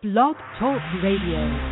Blog Talk Radio.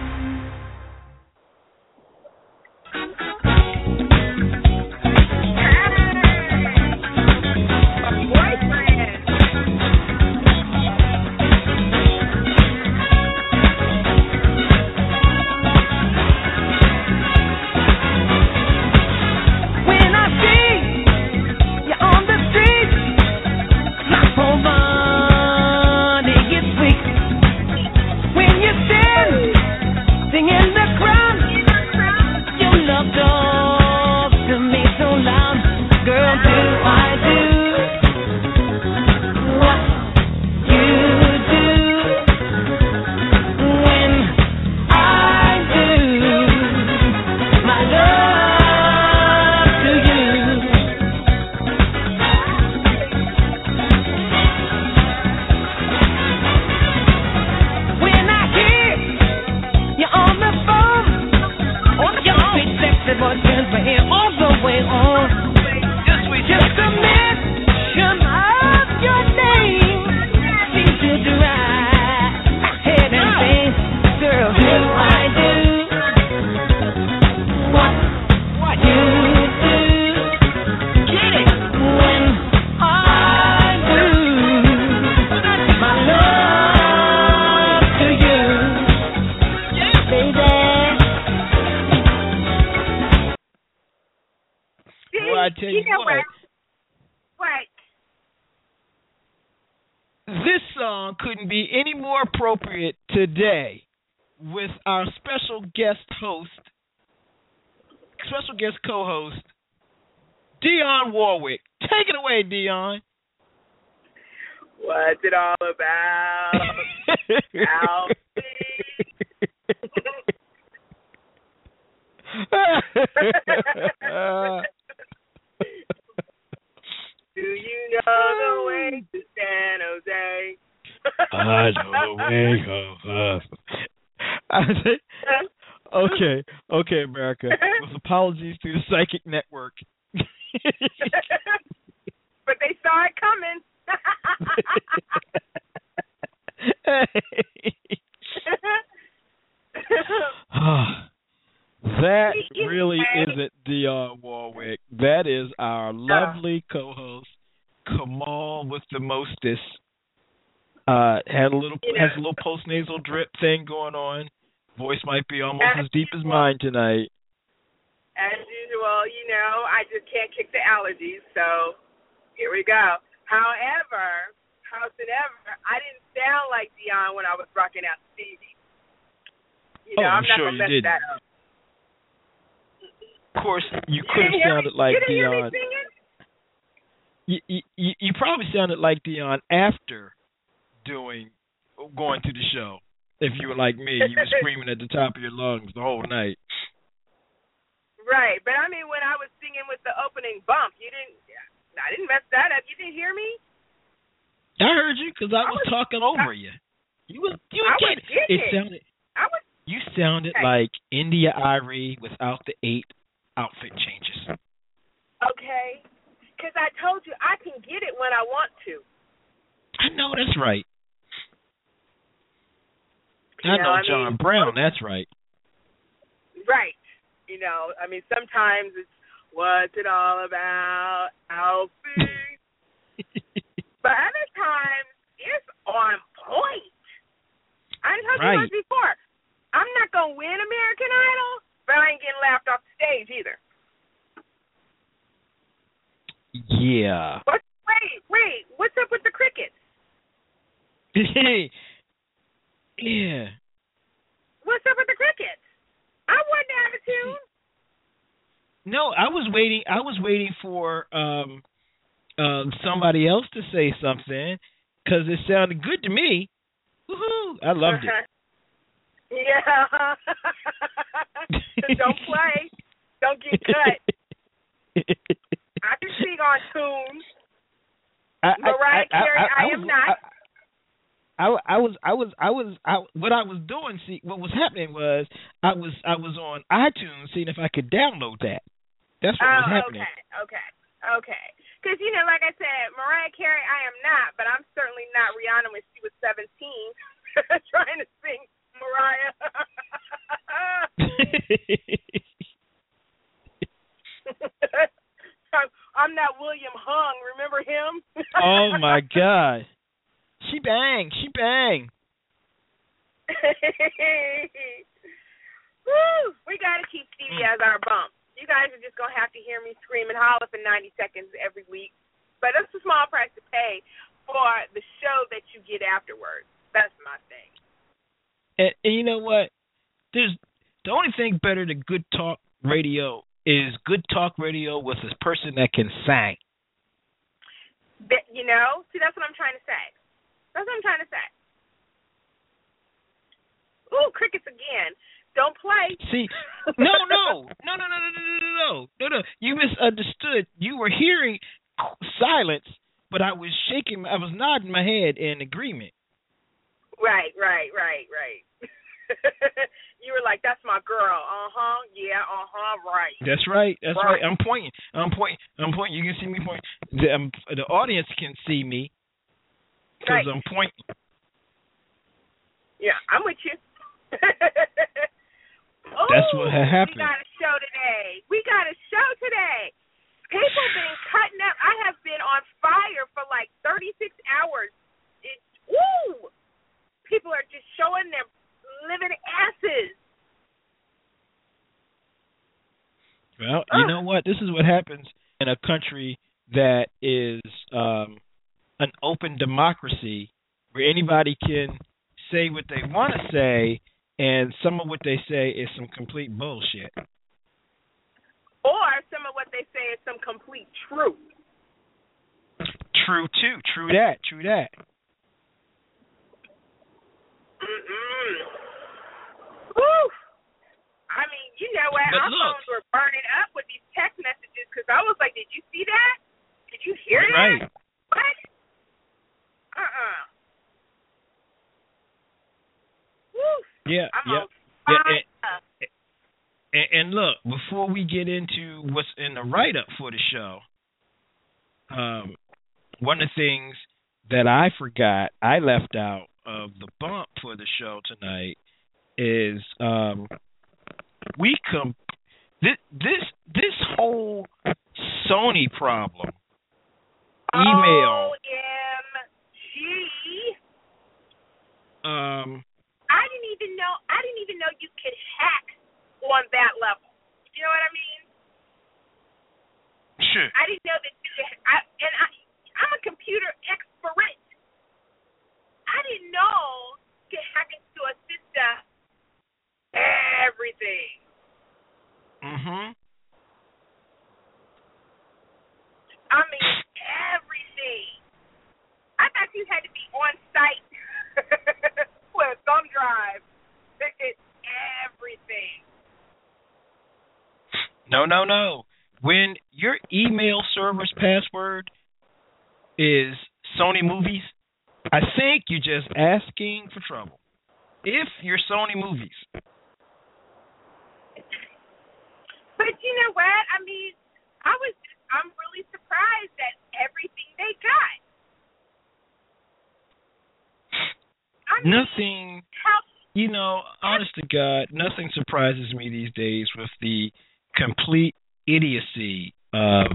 Today with our special guest co-host, Dionne Warwick. Take it away, Dionne. What's it all about? Do you know the way to San Jose? I know the way. Okay, America. With apologies to the Psychic Network. But they saw it coming. That really isn't Dionne Warwick. That is our lovely co-host, Kamal with the Mostest. Has a little post-nasal drip thing going on. Voice might be almost as deep as mine tonight. As usual, I just can't kick the allergies, so here we go. However, I didn't sound like Dionne when I was rocking out Stevie. I'm not sure gonna you mess that didn't. up. Of course, you could have sounded like Dionne. You probably sounded like Dionne after going to the show. If you were like me, you were screaming at the top of your lungs the whole night. Right, but I mean, when I was singing with the opening bump, I didn't mess that up. You didn't hear me? I heard you because I was talking over you. You sounded like India Arie without the 8 outfit changes. Okay, because I told you I can get it when I want to. I know that's right. I know John Brown, that's right. Right. Sometimes it's what's it all about, Alfie. But other times it's on point. I told you once before, I'm not going to win American Idol, but I ain't getting laughed off the stage either. Yeah. Wait, what's up with the crickets? Yeah. What's up with the crickets? I wanted to have a tune. No, I was waiting for somebody else to say something because it sounded good to me. Woohoo! I loved it. Yeah. Don't play. Don't get cut. I can sing on tunes. Mariah Carey, I am not. What was happening was I was on iTunes seeing if I could download that. That's what was happening. Okay. Because, like I said, Mariah Carey, I am not, but I'm certainly not Rihanna when she was 17. trying to sing Mariah. I'm not William Hung. Remember him? Oh my God. She bang. Woo! We gotta keep Stevie as our bump. You guys are just gonna have to hear me scream and holler for 90 seconds every week. But it's a small price to pay for the show that you get afterwards. That's my thing. And you know what? There's the only thing better than good talk radio is good talk radio with a person that can sing. You know? See, that's what I'm trying to say. Ooh, crickets again. Don't play. See, no. You misunderstood. You were hearing silence, but I was nodding my head in agreement. Right. You were like, "That's my girl." Yeah. Right. That's right. I'm pointing. You can see me point. The audience can see me because I'm pointing. Yeah, I'm with you. That's what happened. We got a show today. People been cutting up. I have been on fire for like 36 hours. People are just showing their living asses. Well, you know what? This is what happens in a country that is an open democracy where anybody can say what they want to say, and some of what they say is some complete bullshit. Or some of what they say is some complete truth. True, too. True that. Woo! I mean, you know what? But our phones were burning up with these text messages because I was like, did you see that? Did you hear that? Right. What? Woo! Yeah. And look, before we get into what's in the write-up for the show, one of the things that I forgot, I left out of the bump for the show tonight is this whole Sony problem. Email. OMG. I didn't even know you could hack on that level. You know what I mean? Sure. I didn't know that you could. I'm a computer expert. I didn't know you could hack into a system. Everything. I mean, everything. I thought you had to be on site with a thumb drive. It's everything. No. When your email server's password is Sony Movies, I think you're just asking for trouble. If you're Sony Movies. But you know what? I mean, I'm really surprised at everything they got. Nothing, honest to God, nothing surprises me these days with the complete idiocy of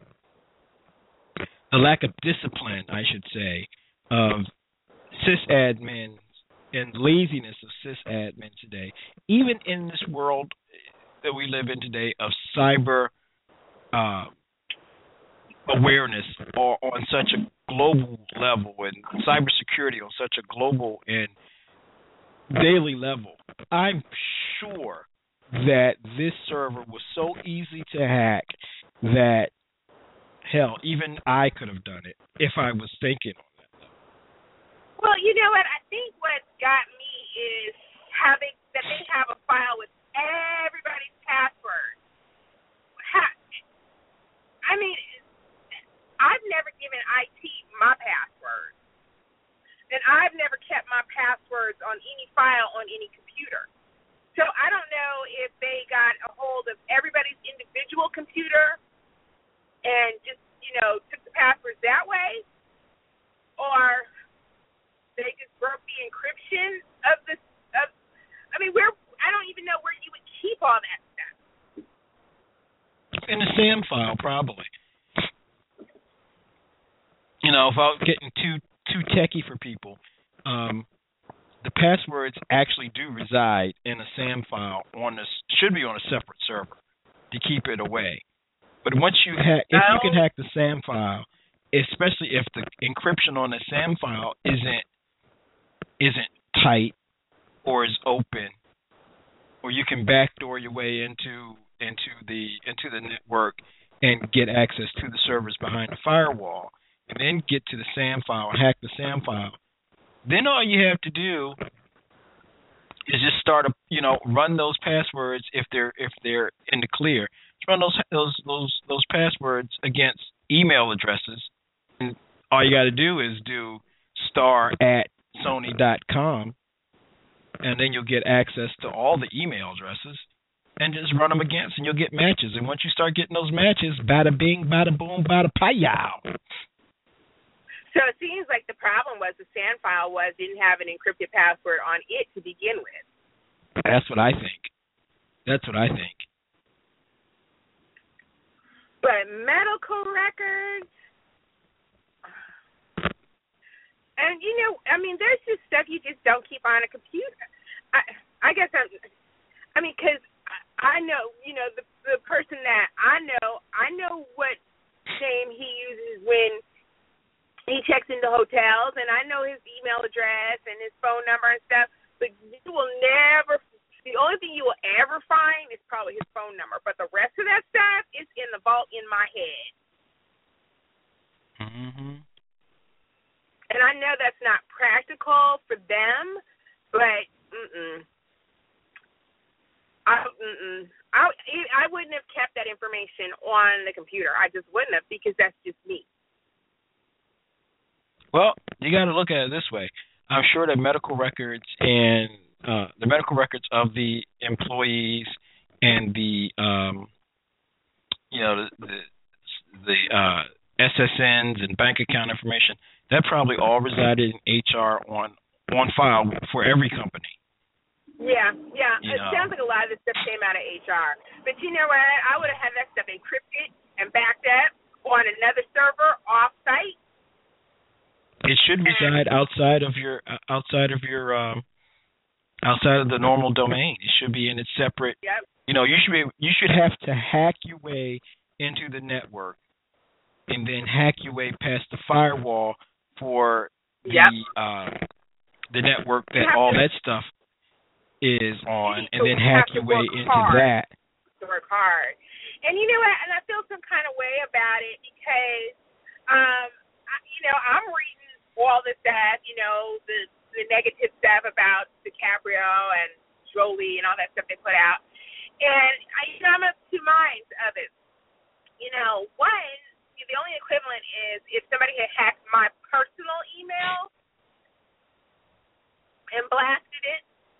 the lack of discipline, I should say, of sysadmins and laziness of sysadmin today. Even in this world that we live in today of cyber awareness or on such a global level and cybersecurity on such a global and daily level, I'm sure that this server was so easy to hack that, hell, even I could have done it if I was thinking on that level. Well, you know what? I think what got me is that they have a file with everybody's password. I mean, I've never given IT my password. And I've never kept my passwords on any file on any computer. So I don't know if they got a hold of everybody's individual computer and just, took the passwords that way, or they just broke the encryption SAM file, probably. You know, without getting too techie for people, the passwords actually do reside in a SAM file should be on a separate server to keep it away. But once you if you can hack the SAM file, especially if the encryption on the SAM file isn't tight or is open, or you can backdoor your way into the network and get access to the servers behind the firewall, and then get to the SAM file, hack the SAM file. Then all you have to do is just run those passwords if they're in the clear. Run those passwords against email addresses, and all you got to do is do star@sony.com, and then you'll get access to all the email addresses, and just run them against, and you'll get matches. And once you start getting those matches, bada bing, bada boom, bada payow. So it seems like the problem was the SAM file didn't have an encrypted password on it to begin with. That's what I think. But medical records, and there's just stuff you just don't keep on a computer. I guess because I know, the person that I know what name he uses when he checks into hotels, and I know his email address and his phone number and stuff, but the only thing you will ever find is probably his phone number, but the rest of that stuff is in the vault in my head. Mm-hmm. And I know that's not practical for them, but I wouldn't have kept that information on the computer. I just wouldn't have, because that's just me. Well, you got to look at it this way. I'm sure that medical records and the medical records of the employees and the SSNs and bank account information, that probably all resided in HR on file for every company. Yeah. It sounds like a lot of this stuff came out of HR. But you know what? I would have had that stuff encrypted and backed up on another server off-site. It should reside outside of the normal domain. It should be in its separate. Yep. You should have to hack your way into the network, and then hack your way past the firewall for the network that all that stuff is on, and then hack your way into that. To work hard, and you know what? And I feel some kind of way about it because, I'm reading all the stuff, the negative stuff about DiCaprio and Jolie and all that stuff they put out. And I'm of two minds of it. One, the only equivalent is if somebody had hacked my personal email and blasted it.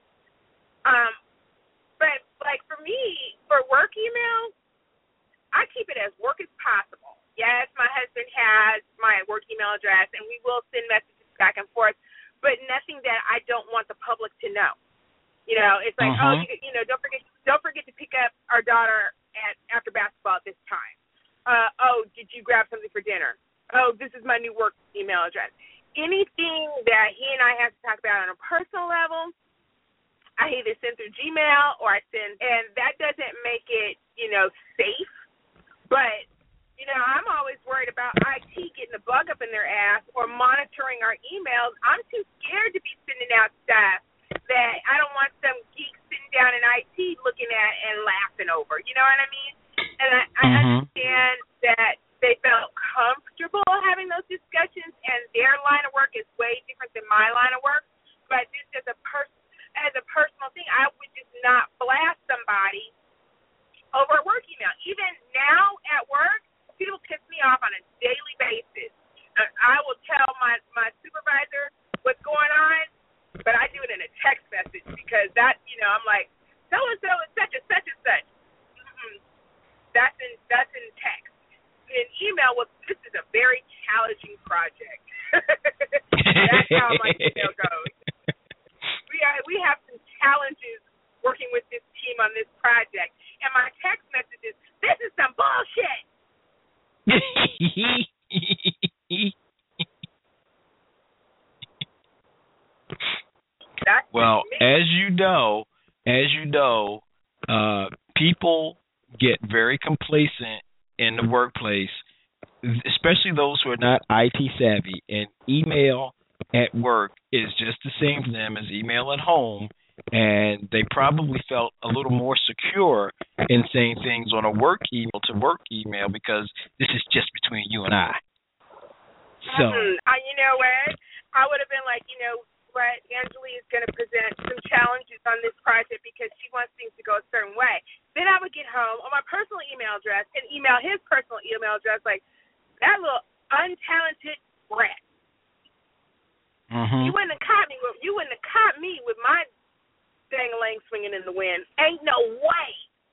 But like for me, for work email, I keep it as work as possible. Yes, my husband has my work email address, and we will send messages back and forth, but nothing that I don't want the public to know. It's like, don't forget to pick up our daughter after basketball at this time. Did you grab something for dinner? This is my new work email address. Anything that he and I have to talk about on a personal level, I either send through Gmail or I send, and that doesn't make it, safe, but I'm always worried about IT getting a bug up in their ass or monitoring our emails. I'm too scared to be sending out stuff that I don't want some geek sitting down in IT looking at and laughing over. You know what I mean? And I understand that they felt comfortable having those discussions, and their line of work is way different than my line of work. But just as a personal thing, I would just not blast somebody over a work email. Even now at work, people piss me off on a daily basis. I will tell my supervisor what's going on, but I do it in a text message because that, I'm like, so-and-so is such and such and such. That's in text. In email, this is a very challenging project. That's how my email goes. We have some challenges working with this team on this project. And my text message is, this is some bullshit. Well, as you know, people get very complacent in the workplace, especially those who are not IT savvy, and email at work is just the same for them as email at home, and they probably felt a little more secure in saying things on a work email to work email because this is just between you and I. So, you know what? I would have been like, you know what, Angela is going to present some challenges on this project because she wants things to go a certain way. Then I would get home on my personal email address and email his personal email address like, that little untalented brat. You wouldn't have caught me with my dang-a-lang swinging in the wind. Ain't no way.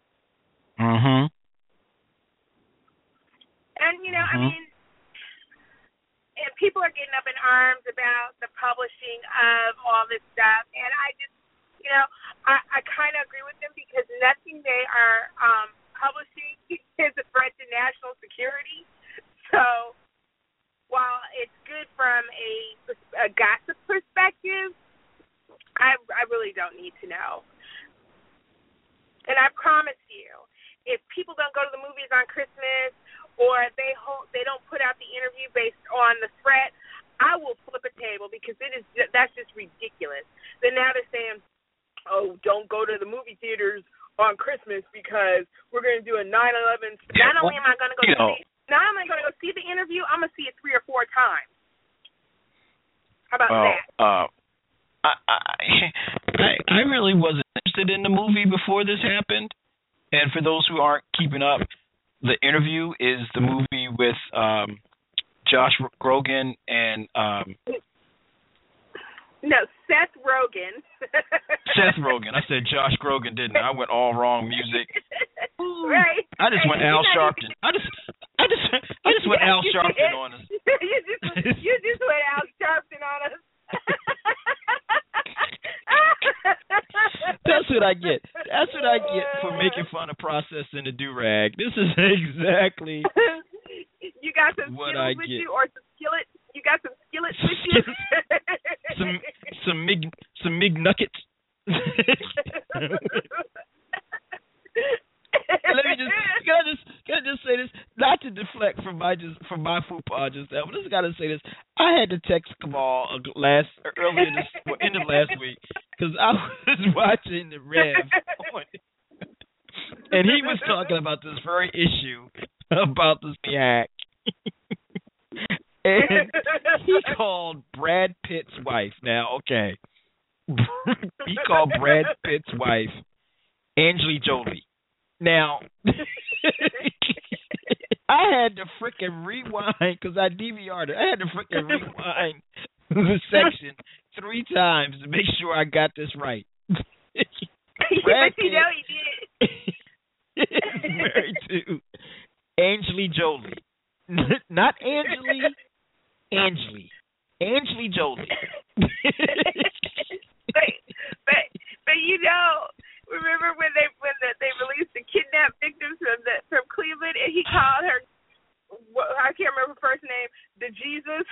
And, you know, I mean, and people are getting up in arms about the publishing of all this stuff, and I just, you know, I kind of agree with them because nothing they are publishing is a threat to national security. So while it's good from a gossip perspective, I really don't need to know. And I promise you, if people don't go to the movies on Christmas or they don't put out the interview based on the threat, I will flip a table because that's just ridiculous. Then now they're saying, oh, don't go to the movie theaters on Christmas because we're going to do a 9/11. Not only am I going to go see the interview, I'm going to see it 3 or 4 times. How about that? I really wasn't interested in the movie before this happened. And for those who aren't keeping up, The Interview is the movie with Josh Grogan and no, Seth Rogen. Seth Rogen. I said Josh Grogan, didn't I? I went all wrong music. Right. I just went Al Sharpton. I just went Al Sharpton on us. You just went Al Sharpton on us. That's what I get. That's what I get for making fun of Process and the Do-Rag. This is exactly you got some what Skittles I with get. you or some skillet? You got some skillets with you? some Mig Nuggets. Let me can I just say this, not to deflect from my fupa just now, but I just gotta say this. I had to text Kamal end of last week because I was watching the Rev and he was talking about this very issue about the SEAC. And he called Brad Pitt's wife. Now, okay. He called Brad Pitt's wife Angelina Jolie. Now, I had to freaking rewind because I DVR'd it. I had to freaking rewind the section 3 times to make sure I got this right. Brad Pitt, you know he did. is married to Angelina Jolie. Not Angelina Jolie. but you know, remember when they released the kidnapped victims from Cleveland, and he called her, I can't remember her first name, the Jesus.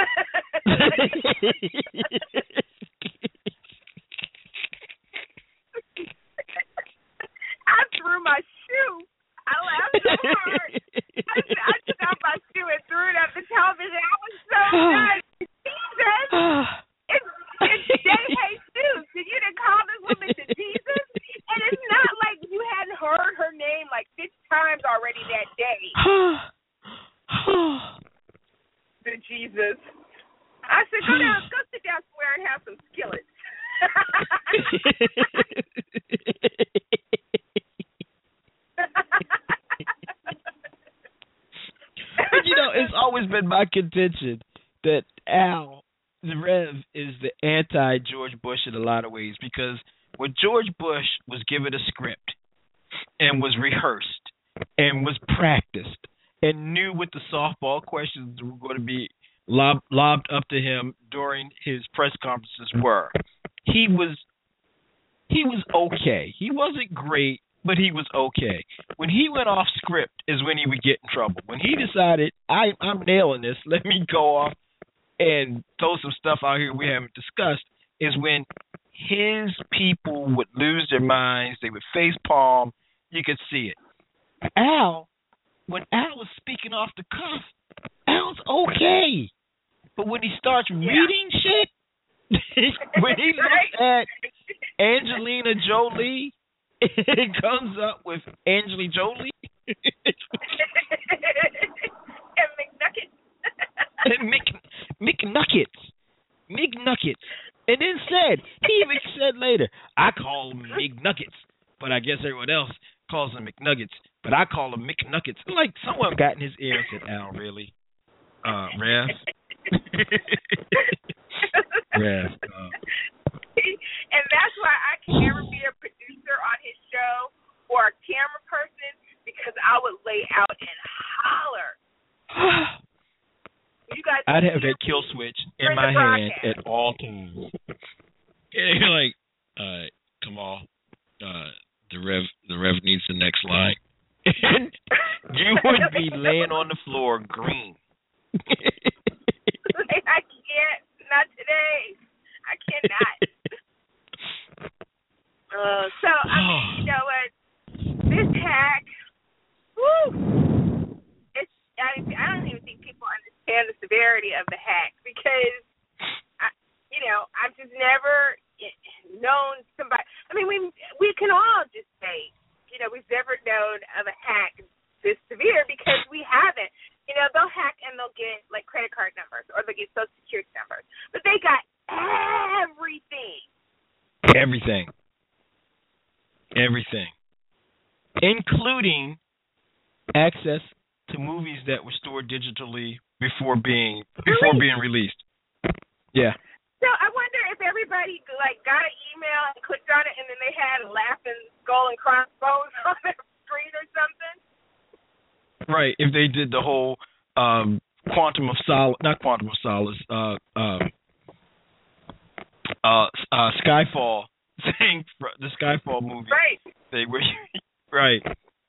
I threw my shoe. I laughed so hard. I took out my shoe and threw it at the television. I was so mad. Jesus. It's Jesus. You didn't call this woman to Jesus? And it's not like you hadn't heard her name like 6 times already that day. The Jesus. I said, go sit down somewhere and have some skillets. But you know, it's always been my contention that Al, the Rev, is the anti-George Bush in a lot of ways because when George Bush was given a script and was rehearsed and was practiced and knew what the softball questions were going to be lobbed up to him during his press conferences were, he was okay. He wasn't great, but he was okay. When he went off script is when he would get in trouble. When he decided, I'm nailing this, let me go off and throw some stuff out here we haven't discussed, is when his people would lose their minds. They would face palm. You could see it. When Al was speaking off the cuff, Al's okay. But when he starts reading shit, when he looks at Angelina Jolie, it comes up with Angelina Jolie. And McNuggets. And McNuggets. And then he even said later, I call them McNuggets, but I guess everyone else calls them McNuggets, but I call them McNuggets. Like someone got in his ear and said, Al, really? Rev? Rev. And that's why I can never be a producer on his show or a camera person, because I would lay out and holler. You guys, I'd have that kill switch in my hand at all times. And you're like, come on, the Rev needs the next line. And you would be laying on the floor green. I can't, not today. I cannot. So I mean, you know what? This hack, woo! I don't even think people understand the severity of the hack, because I've just never known somebody. I mean, we can all just say, we've never known of a hack this severe, because we haven't. They'll hack and they'll get like credit card numbers, or they'll get Social Security numbers, but they got everything. Everything, including access to movies that were stored digitally before being released. Yeah. So I wonder if everybody got an email and clicked on it, and then they had a laughing skull and crossbones on their screen or something. Right. If they did the whole Quantum of Solace, Skyfall thing, the Skyfall movie. Right. They were right.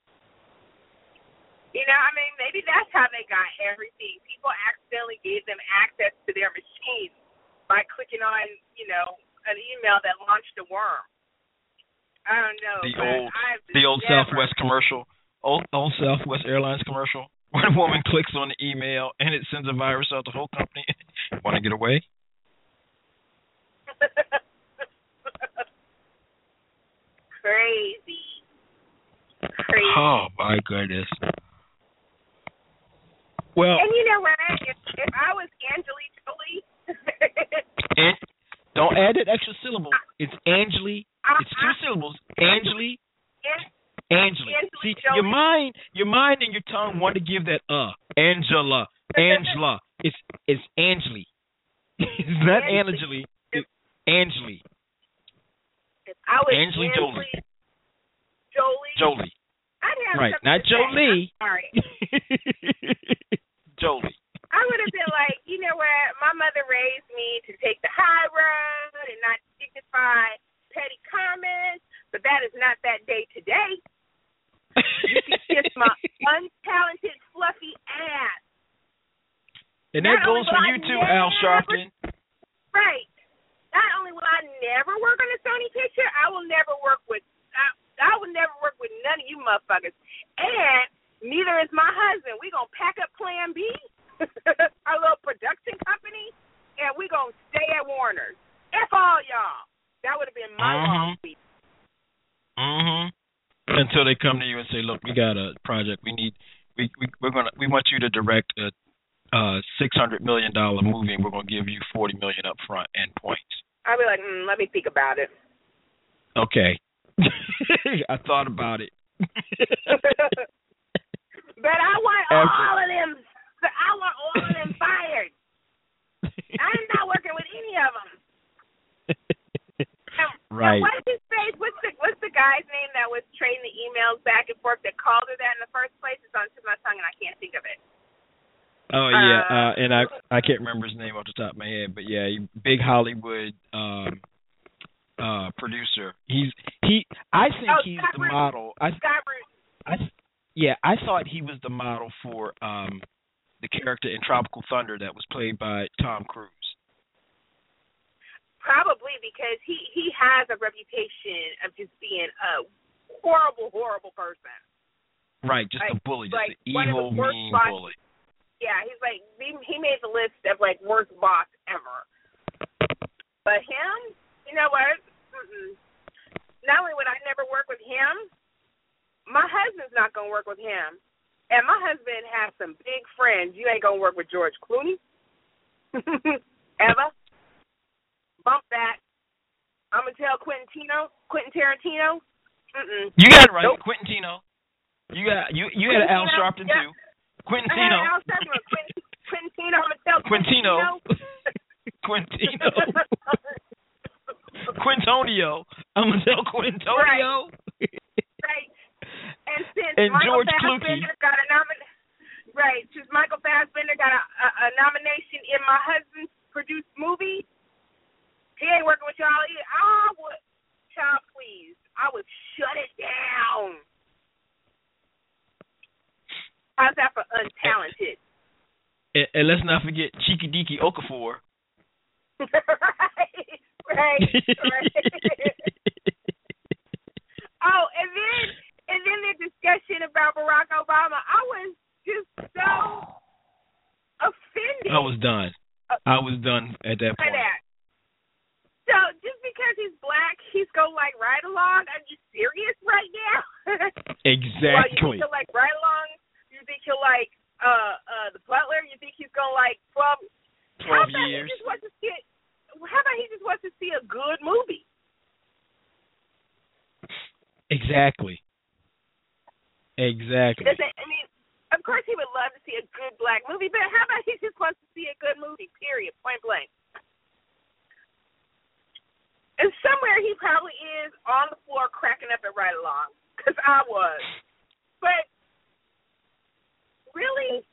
Maybe that's how they got everything. People accidentally gave them access to their machines by clicking on, an email that launched a worm. I don't know. The old Southwest commercial, old Southwest Airlines commercial, where a woman clicks on the email and it sends a virus out the whole company. Want to get away? Crazy. Oh my goodness. Well, and you know what? If I was Angelina Jolie, don't add that extra syllable. It's Angeli. It's two syllables. Angeli. See, your mind and your tongue want to give that Angela. It's Angeli. It's not Angeli. It's Angeli. If I was Angeli Jolie. I'd have right, not Jolie. Sorry. Jolie. I would have been like, you know what? My mother raised me to take the high road and not dignify petty comments, but that is not that day today. You can kiss my untalented, fluffy ass. And that goes for you too, Al Sharpton. Right. Not only will I never work on a Sony picture, I will never work with none of you motherfuckers. And neither is my husband. We gonna pack up Plan B, our little production company, and we gonna stay at Warner's. F all y'all. That would have been my long speech. Until they come to you and say, "Look, we got a project. We want you to direct a $600 million movie, and we're gonna give you $40 million up front and points." I'd be like, let me think about it. Okay. I thought about it. But I want all of them. I want all of them fired. I'm not working with any of them. Right. What's his face? What's the guy's name that was trading the emails back and forth that called her that in the first place? It's on the tip of my tongue and I can't think of it. Oh yeah, and I can't remember his name off the top of my head, but yeah, big Hollywood producer. I think he's Scott the model. Scott Rudin. I thought he was the model for the character in Tropical Thunder that was played by Tom Cruise. Probably because he has a reputation of just being a horrible person. Right, just like, a bully, just like an evil, mean bully. Yeah, he's like he made the list of like worst boss ever. But him, you know what? Not only would I never work with him, my husband's not gonna work with him. And my husband has some big friends. You ain't gonna work with George Clooney. Ever. Bump that. I'm gonna tell Quentin Tarantino. You got it right, nope. Quentin Tino. You had Al Sharpton too. Quentin Tino. Al Sharpton. Quentin Tino. I'm gonna tell Quintino. Quintino. Quintonio. I'm gonna tell Quintonio. Right. And since George Clooney got a since Michael Fassbender got a nomination in my husband's produced movie, he ain't working with y'all either. I would, child, please, I would shut it down. How's that for untalented? And let's not forget Chiki Diki Okafor. right. Oh, and then the discussion about Barack Obama, I was just so offended. I was done at that point. So just because he's black, he's gonna like ride along? Are you serious right now? Exactly. Well, you think he'll like ride along? You think he'll like the Butler? You think he's gonna like 12 years? How about he just wants to see a good movie? Exactly. I mean, of course he would love to see a good black movie, but how about he just wants to see a good movie, period, point blank. And somewhere he probably is on the floor cracking up and right along, because I was. But really,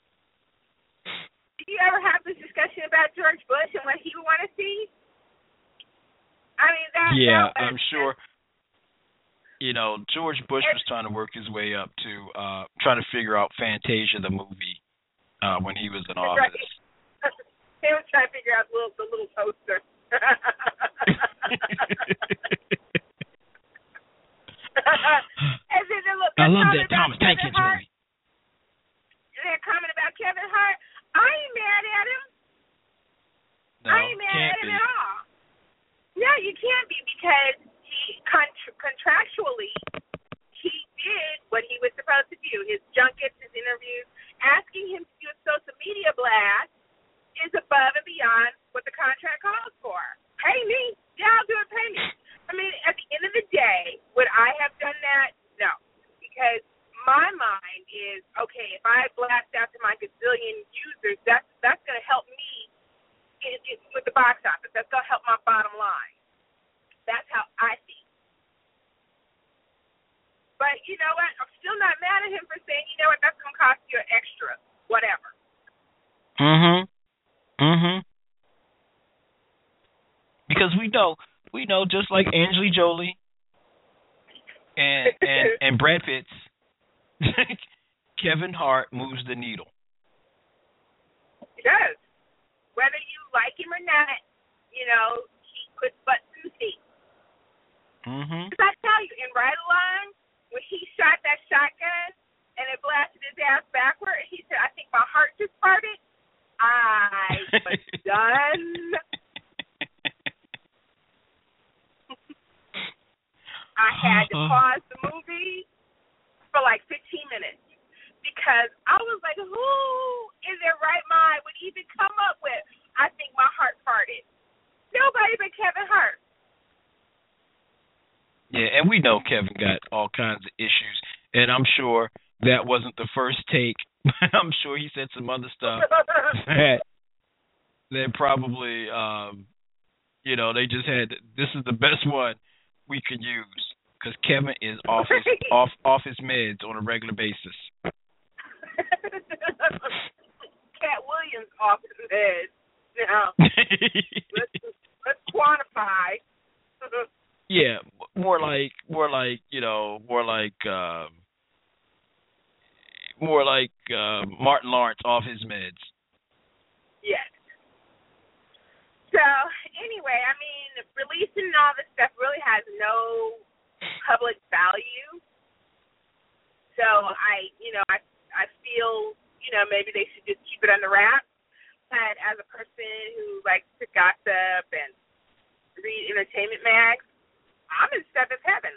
do you ever have this discussion about George Bush and what he would want to see? I mean, I'm sure. You know, George Bush was trying to work his way up to trying to figure out Fantasia the movie when he was in office. Right. He was trying to figure out the little poster. And then I love that Thomas Tank Kids movie. That comment about Kevin Hart, I ain't mad at him. No, I ain't mad at him at all. No, you can't be, because he contractually he did what he was supposed to do. His junkets, his interviews, asking him to do a social media blast is above and beyond what the contract calls for. Pay me. Yeah, I'll do it. Pay me. I mean, at the end of the day, would I have done that? No. Because my mind is, okay, if I blast out to my gazillion users, that's going to help me with the box office. That's going to help my bottom line. That's how I see it. But you know what? I'm still not mad at him for saying, you know what, that's going to cost you an extra, whatever. Because we know, just like Angelina Jolie and Brad Pitt's, Kevin Hart moves the needle. He does. Whether you like him or not, you know, he puts butts in the seat. Because I tell you, in Ride Along, when he shot that shotgun and it blasted his ass backward, he said, I think my heart just parted. I was done. I had to pause the movie for like 15 minutes because I was like, who in their right mind would even come up with, I think my heart parted? Nobody but Kevin Hart. Yeah, and we know Kevin got all kinds of issues, and I'm sure that wasn't the first take. I'm sure he said some other stuff that probably, they just had, this is the best one we could use, because Kevin is off his meds on a regular basis. Cat Williams off his meds. Now, let's quantify. Yeah, more like Martin Lawrence off his meds. Yes. So anyway, I mean, releasing all this stuff really has no public value. So I feel, maybe they should just keep it under wraps. But as a person who likes to gossip and read entertainment mags, I'm in seventh heaven.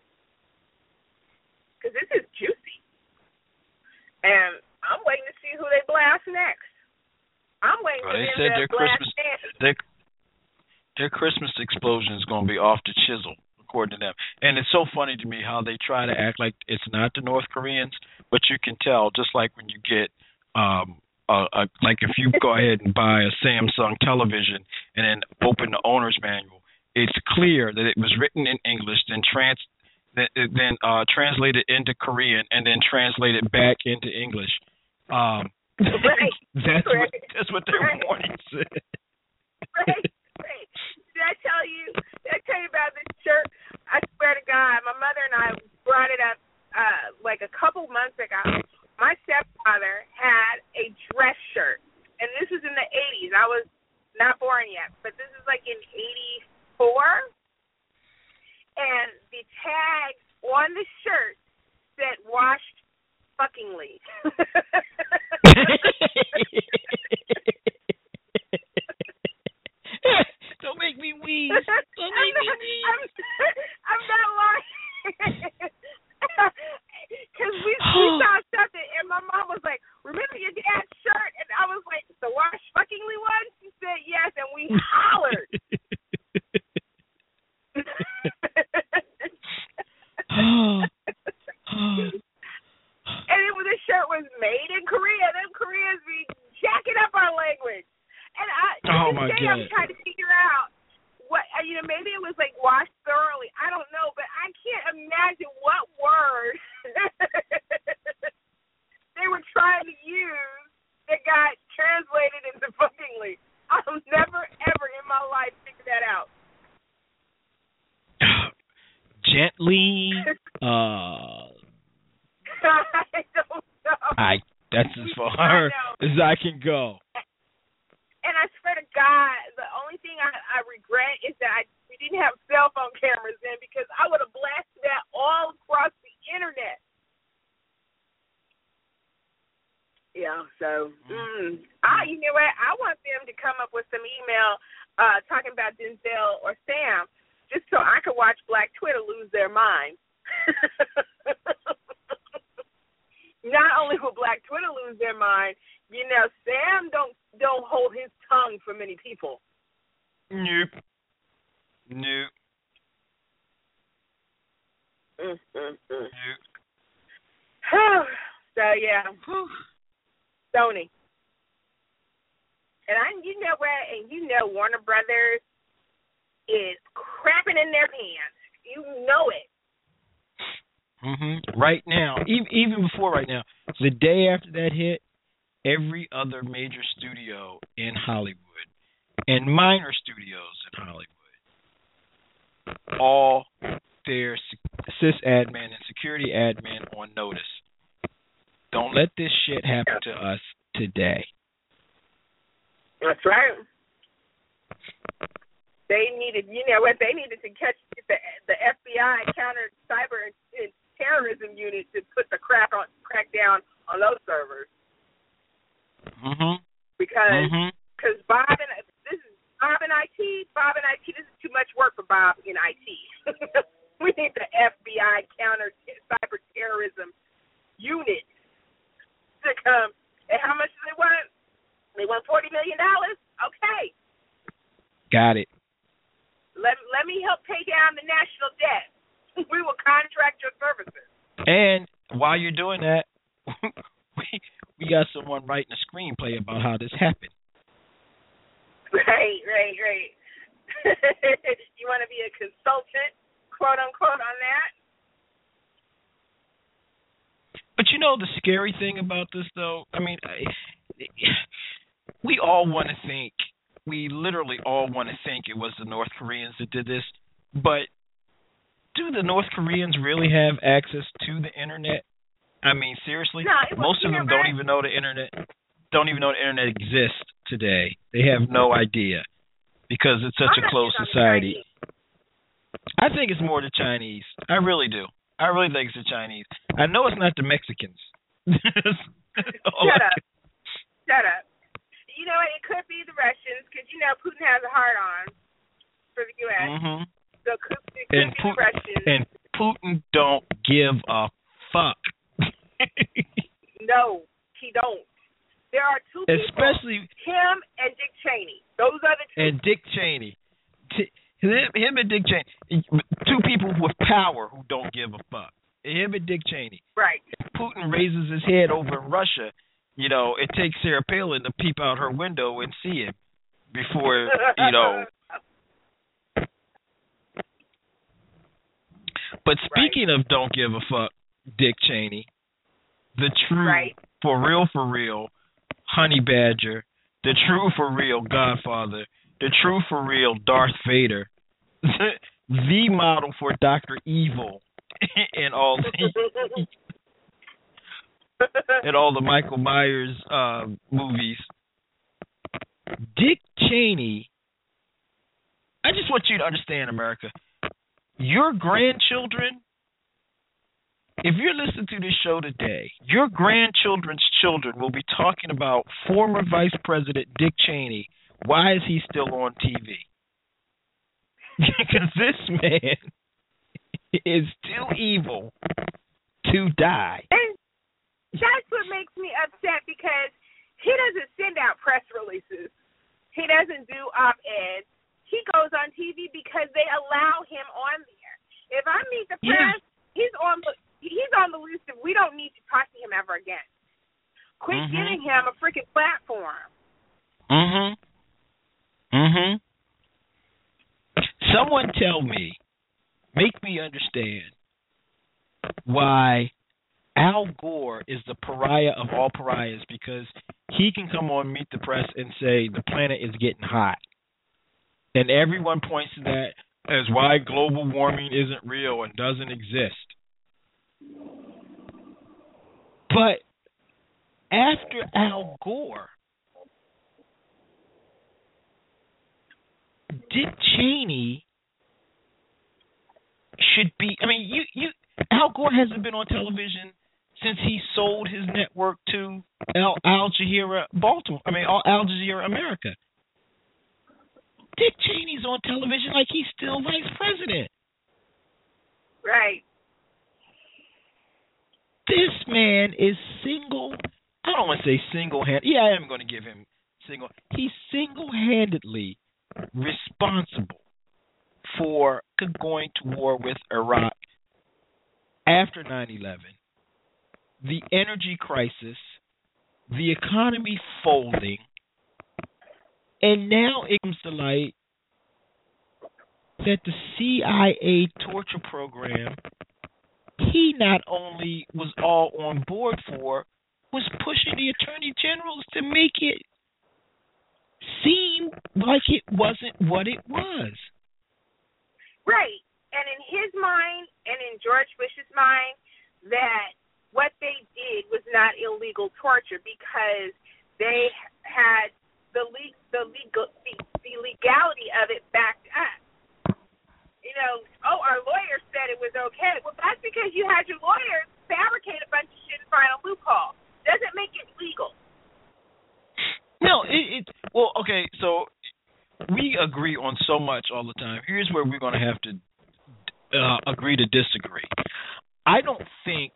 Because this is juicy. And I'm waiting to see who they blast next. I'm waiting for them to blast next. Their Christmas explosion is going to be off the chisel, according to them. And it's so funny to me how they try to act like it's not the North Koreans, but you can tell, just like when you get, like if you go ahead and buy a Samsung television and then open the owner's manual, it's clear that it was written in English, then translated into Korean, and then translated back into English. Right. That's what their warning said. Right. Did I tell you about this shirt? I swear to God, my mother and I brought it up like a couple months ago. My stepfather had a dress shirt, and this was in the 80s. I was not born yet, but this is like in 84. And the tag on the shirt said "washed fuckingly." Don't make me wheeze. Don't make me wheeze. I'm not lying. Because we saw something, and my mom was like, "Remember your dad's shirt?" And I was like, "The wash fuckingly one?" She said yes, and we hollered. And the shirt was made in Korea. Them Koreans be jacking up our language. And I'm trying to figure out what, maybe it was like washed thoroughly. I don't know, but I can't imagine what word they were trying to use that got translated into fuckingly. I'll never, ever in my life figure that out. Gently. I don't know. That's as far as I can go. And I swear to God, the only thing I regret is that we didn't have cell phone cameras then, because I would have blasted that all across the internet. Yeah, so, you know what? I want them to come up with some email talking about Denzel or Sam, just so I could watch Black Twitter lose their mind. Not only will Black Twitter lose their mind, Sam don't hold his tongue for many people. Nope. So yeah, Sony, and Warner Brothers is crapping in their pants. You know it. Right now, even before right now, the day after that hit, every other major studio in Hollywood and minor studios in Hollywood, all their sysadmin and security admin on notice. Don't let this shit happen to us today. That's right. They needed, they needed to catch the FBI counter cyber and terrorism unit to put the crack down on those servers. Because Bob and this is Bob in IT. Bob in IT. This is too much work for Bob in IT. We need the FBI counter cyber terrorism unit to come. And how much do they want? They want $40 million. Okay. Got it. Let me help pay down the national debt. We will contract your services. And while you're doing that, we got someone writing a screenplay about how this happened. Right. You want to be a consultant, quote unquote, on that? But the scary thing about this, though, we literally all want to think it was the North Koreans that did this, but do the North Koreans really have access to the internet? Seriously? No, most of them don't even know the internet exists today. They have no idea. because it's such a closed society. Chinese. I think it's more the Chinese. I really do. I really think it's the Chinese. I know it's not the Mexicans. Shut up. Shut up. You know what? It could be the Russians because, you know, Putin has a hard-on for the U.S. Mm-hmm. So it could be the Russians. And Putin don't give a fuck. No, he don't. There are two people, especially him and Dick Cheney. Those are the two. And Dick Cheney. Him and Dick Cheney. Two people with power who don't give a fuck. Him and Dick Cheney. Right. If Putin raises his head over in Russia, you know, it takes Sarah Palin to peep out her window and see him before, you know. But speaking of don't give a fuck, Dick Cheney, the true, for real, Honey Badger, the true, for real Godfather, the true, for real Darth Vader, the model for Dr. Evil in all the Michael Myers movies. Dick Cheney, I just want you to understand, America, your grandchildren, if you're listening to this show today, your grandchildren's children will be talking about former Vice President Dick Cheney. Why is he still on TV? Because this man is too evil to die. And that's what makes me upset because he doesn't send out press releases. He doesn't do op-eds. He goes on TV because they allow him on there. If I meet the press, he's on the list of we don't need to talk to him ever again. Quit giving him a freaking platform. Someone tell me, make me understand why Al Gore is the pariah of all pariahs, because he can come on Meet the Press and say the planet is getting hot. And everyone points to that as why global warming isn't real and doesn't exist. But after Al Gore, Dick Cheney should be. I mean, Al Gore hasn't been on television since he sold his network to Al Jazeera Baltimore. I mean, Al Jazeera America. Dick Cheney's on television like he's still vice president. Right. This man is I don't want to say single-handed. Yeah, I am going to give him He's single-handedly responsible for going to war with Iraq after 9/11, the energy crisis, the economy folding, and now it comes to light that the CIA torture program he not only was all on board for, was pushing the attorney generals to make it seem like it wasn't what it was. Right. And in his mind and in George Bush's mind, that what they did was not illegal torture because they had the legality of it backed up. You know, our lawyers said it was okay. Well, that's because you had your lawyers fabricate a bunch of shit and find a loophole. Doesn't make it legal. No, well, okay, so we agree on so much all the time. Here's where we're going to have to agree to disagree. I don't think,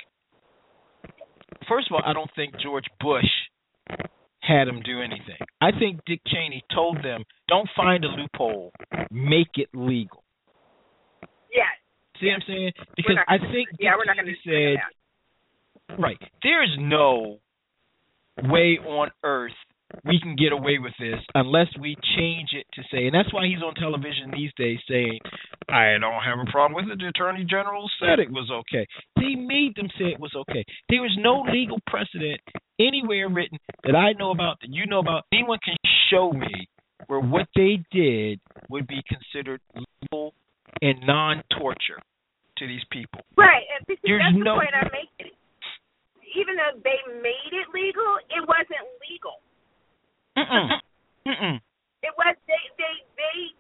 first of all, I don't think George Bush had him do anything. I think Dick Cheney told them, don't find a loophole, make it legal. Yeah. See what I'm saying? Because I think we're not going to say that. Right. There is no way on earth we can get away with this unless we change it to say, and that's why he's on television these days saying, I don't have a problem with it. The Attorney General said it was okay. They made them say it was okay. There was no legal precedent anywhere written that I know about, that you know about. Anyone can show me where what they did would be considered legal and non-torture to these people. Right, and that's the point I'm making. Even though they made it legal, it wasn't legal. It was they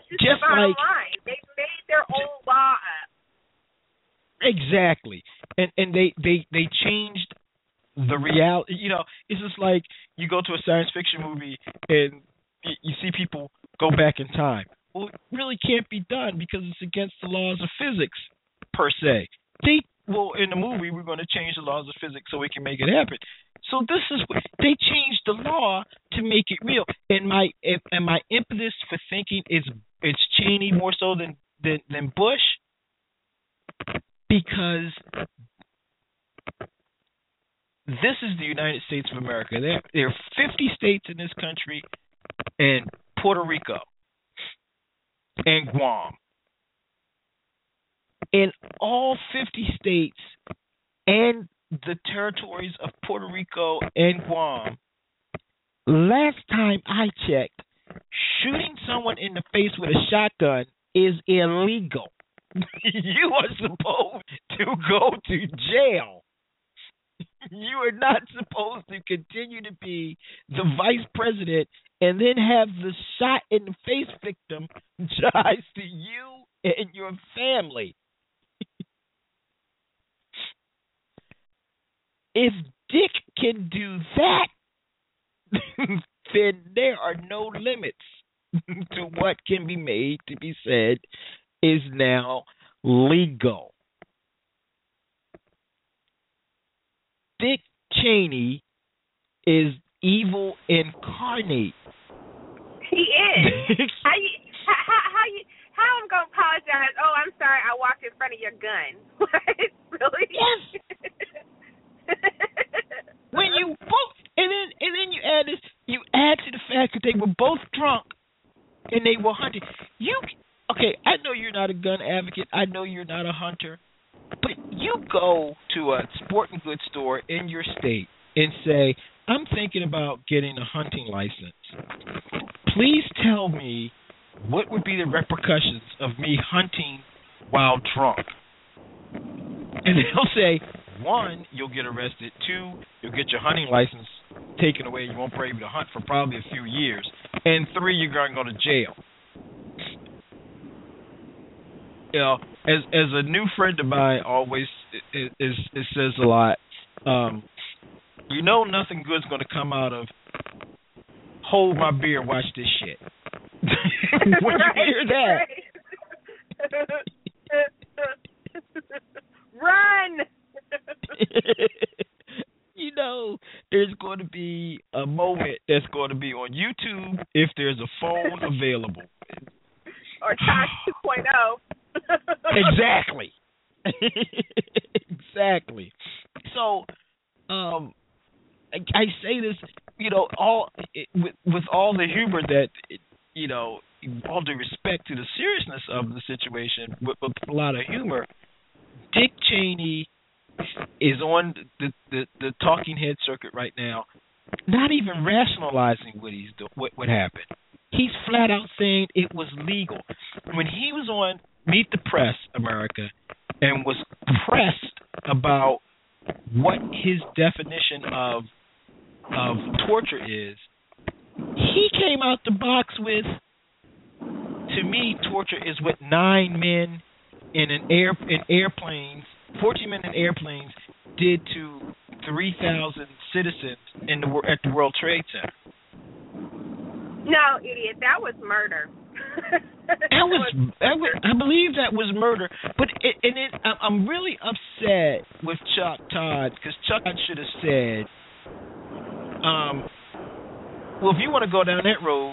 just the bottom line. They made their own law up. Exactly. And they changed the reality. You know, it's just like you go to a science fiction movie and you see people go back in time. Well, it really can't be done because it's against the laws of physics, per se. In the movie, we're going to change the laws of physics so we can make it happen. So this is what they changed the law to make it real. And my impetus for thinking it's Cheney more so than Bush, because this is the United States of America. There are 50 states in this country, and Puerto Rico, and Guam. In all 50 states and the territories of Puerto Rico and Guam, last time I checked, shooting someone in the face with a shotgun is illegal. You are supposed to go to jail. You are not supposed to continue to be the vice president and then have the shot in the face victim charged to you and your family. If Dick can do that, then there are no limits to what can be made to be said is now legal. Dick Cheney is evil incarnate. He is. How I'm gonna apologize? Oh, I'm sorry, I walked in front of your gun. What? Really? Yes. When you both, and then you add this, you add to the fact that they were both drunk and they were hunting. Okay, I know you're not a gun advocate. I know you're not a hunter. But you go to a sporting goods store in your state and say, I'm thinking about getting a hunting license. Please tell me what would be the repercussions of me hunting while drunk. And they'll say, 1, you'll get arrested. 2, you'll get your hunting license taken away. You won't be able to hunt for probably a few years. And 3, you're going to go to jail. You know, as a new friend of mine always it says a lot. You know, nothing good's going to come out of hold my beer, watch this shit. When you hear that, run. You know, there's going to be a moment that's going to be on YouTube if there's a phone available. Or Tosh 2.0. Exactly. Exactly. So, I say this, you know, with all the humor that, you know, all due respect to the seriousness of the situation, with a lot of humor, Dick Cheney is on the talking head circuit right now, not even rationalizing what happened. He's flat out saying it was legal. When he was on Meet the Press America and was pressed about what his definition of torture is, he came out the box with, to me, torture is what 9 men in airplanes, 14 men in airplanes did to 3,000 citizens at the World Trade Center. No, idiot, that was murder. I believe that was murder. But I'm really upset with Chuck Todd, because Chuck Todd should have said, well, if you want to go down that road,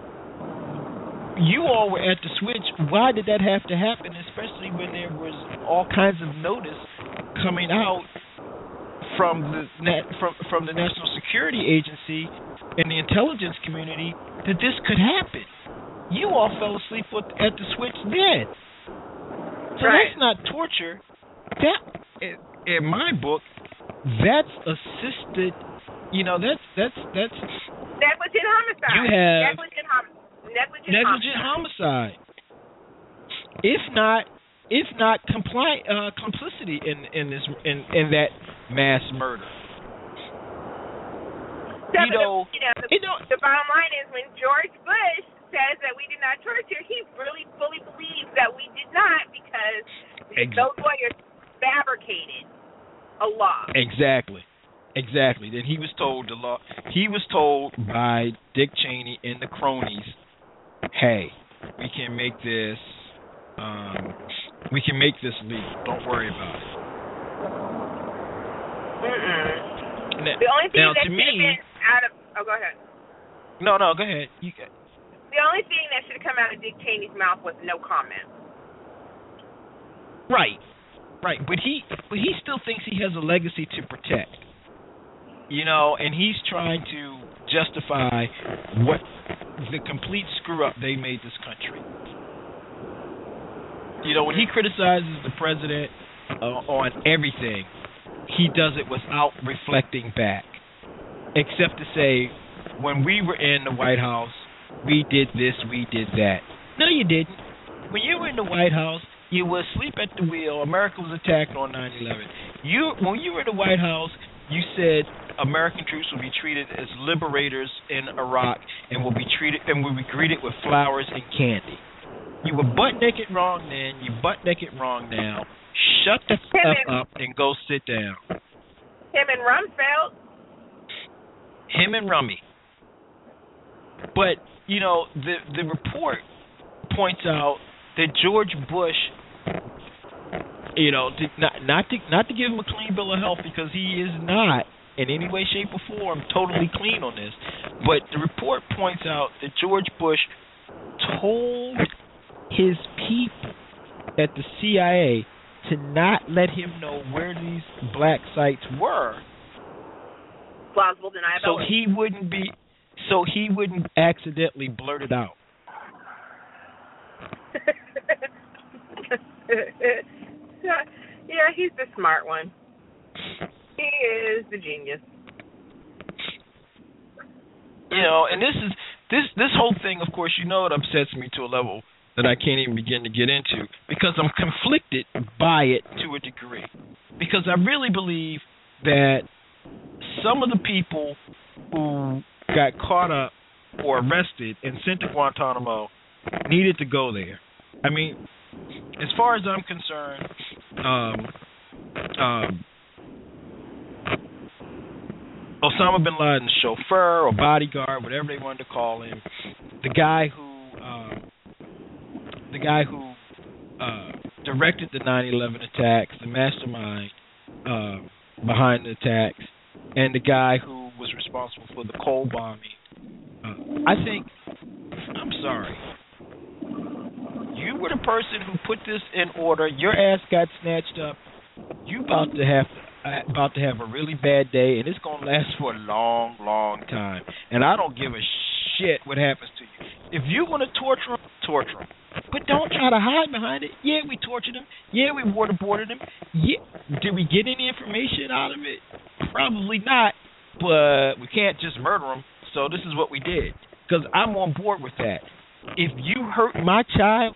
you all were at the switch. Why did that have to happen, especially when there was all kinds of notice coming out from the National Security Agency and the intelligence community that this could happen? You all fell asleep at the switch then. So right. That's not torture. That, in my book, that's assisted. You know, that's negligent homicide. You have negligent homicide. If not complicity in that mass murder. The bottom line is, when George Bush says that we did not torture, he really fully believes that we did not because those lawyers fabricated a law. Exactly. Then he was told by Dick Cheney and the cronies, hey, we can make this legal. Don't worry about it. The only thing that should have been out of go ahead. No, go ahead. You can. The only thing that should have come out of Dick Cheney's mouth was no comment. Right. But he still thinks he has a legacy to protect. And he's trying to justify what the complete screw up they made this country. When he criticizes the president on everything, he does it without reflecting back, except to say, when we were in the White House, we did this, we did that. No, you didn't. When you were in the White House, you were asleep at the wheel. America was attacked on 9/11. When you were in the White House, you said American troops will be treated as liberators in Iraq and will be greeted with flowers and candy. You were butt naked wrong then. You butt naked wrong now. Shut the f up and go sit down. Him and Rumsfeld. Him and Rummy. But the report points out that George Bush, not to give him a clean bill of health, because he is not in any way, shape, or form totally clean on this. But the report points out that George Bush told his people at the CIA to not let him know where these black sites were. Plausible deniability. So he wouldn't accidentally blurt it out. Yeah, he's the smart one. He is the genius. And this whole thing, of course, it upsets me to a level that I can't even begin to get into, because I'm conflicted by it to a degree. Because I really believe that some of the people who got caught up or arrested and sent to Guantanamo needed to go there. I mean, as far as I'm concerned, Osama bin Laden's chauffeur or bodyguard, whatever they wanted to call him, the guy who directed the 9/11 attacks, the mastermind behind the attacks, and the guy who was responsible for the Cole bombing. I think, I'm sorry, you were the person who put this in order. Your ass got snatched up. You about to have a really bad day, and it's gonna last for a long, long time. And I don't give a shit what happens to you. If you want to torture them, but don't try to hide behind it. Yeah, we tortured him. Yeah, we waterboarded him. Yeah, did we get any information out of it? Probably not. But we can't just murder him. So this is what we did. Because I'm on board with that. If you hurt my child,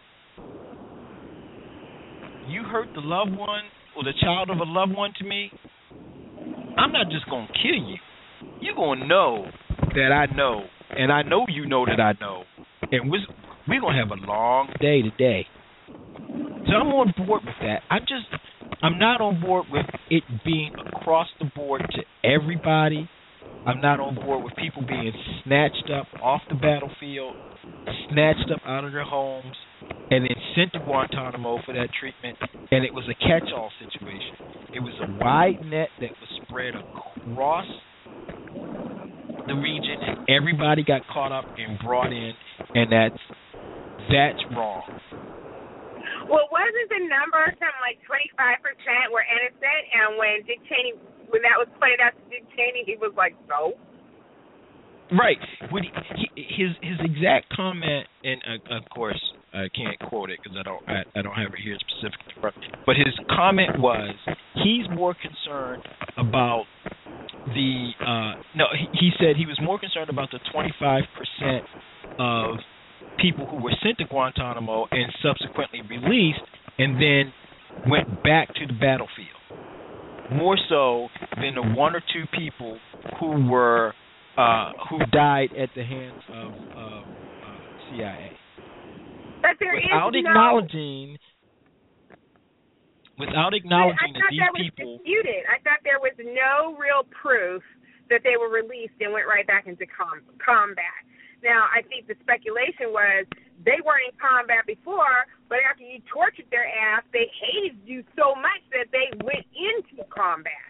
you hurt the loved one or the child of a loved one to me, I'm not just going to kill you. You're going to know that I know, and I know you know that I know. And we're going to have a long day today. So I'm on board with that. I'm not on board with it being across the board to everybody. I'm not on board with people being snatched up off the battlefield, snatched up out of their homes, and then sent to Guantanamo for that treatment. And it was a catch-all situation. It was a wide net that was spread across the region, and everybody got caught up and brought in, and that's wrong. Well, wasn't the number something like 25% were innocent, and when that was pointed out to Dick Cheney, he was like, no? Right. His exact comment, and of course I can't quote it because I don't have it here specifically, but his comment was he's more concerned about he said he was more concerned about the 25% of people who were sent to Guantanamo and subsequently released and then went back to the battlefield, more so than the one or two people who died at the hands of CIA. But there without is acknowledging that these people. Disputed. I thought there was no real proof that they were released and went right back into combat. Now, I think the speculation was they weren't in combat before, but after you tortured their ass, they hated you so much that they went into combat.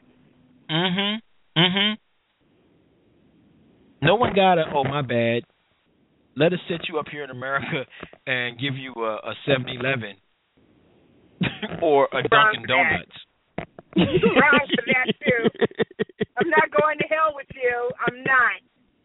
No one got a, oh, my bad. Let us set you up here in America and give you a 7-Eleven or a Dunkin' Donuts. Wrong for that, too. I'm not going to hell with you. I'm not.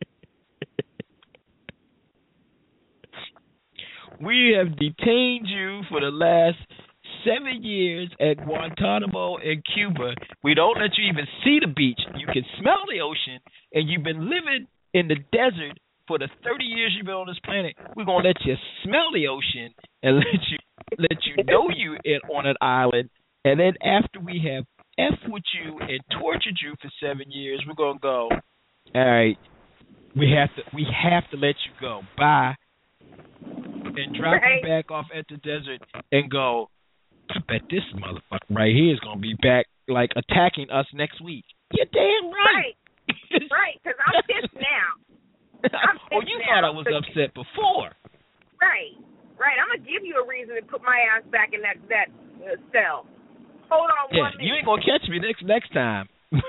We have detained you for the last 7 years at Guantanamo in Cuba. We don't let you even see the beach. You can smell the ocean, and you've been living in the desert for the 30 years you've been on this planet. We're going to let you smell the ocean and let you know you on an island. And then after we have F with you and tortured you for 7 years, we're going to go, all right, we have to let you go. Bye. And drop you back off at the desert and go, I bet this motherfucker right here is going to be back, like, attacking us next week. You're damn right. Right, because I'm pissed now. Oh, you thought I was upset before. Right. I'm going to give you a reason to put my ass back in that cell. Hold on 1 minute. You ain't going to catch me next time.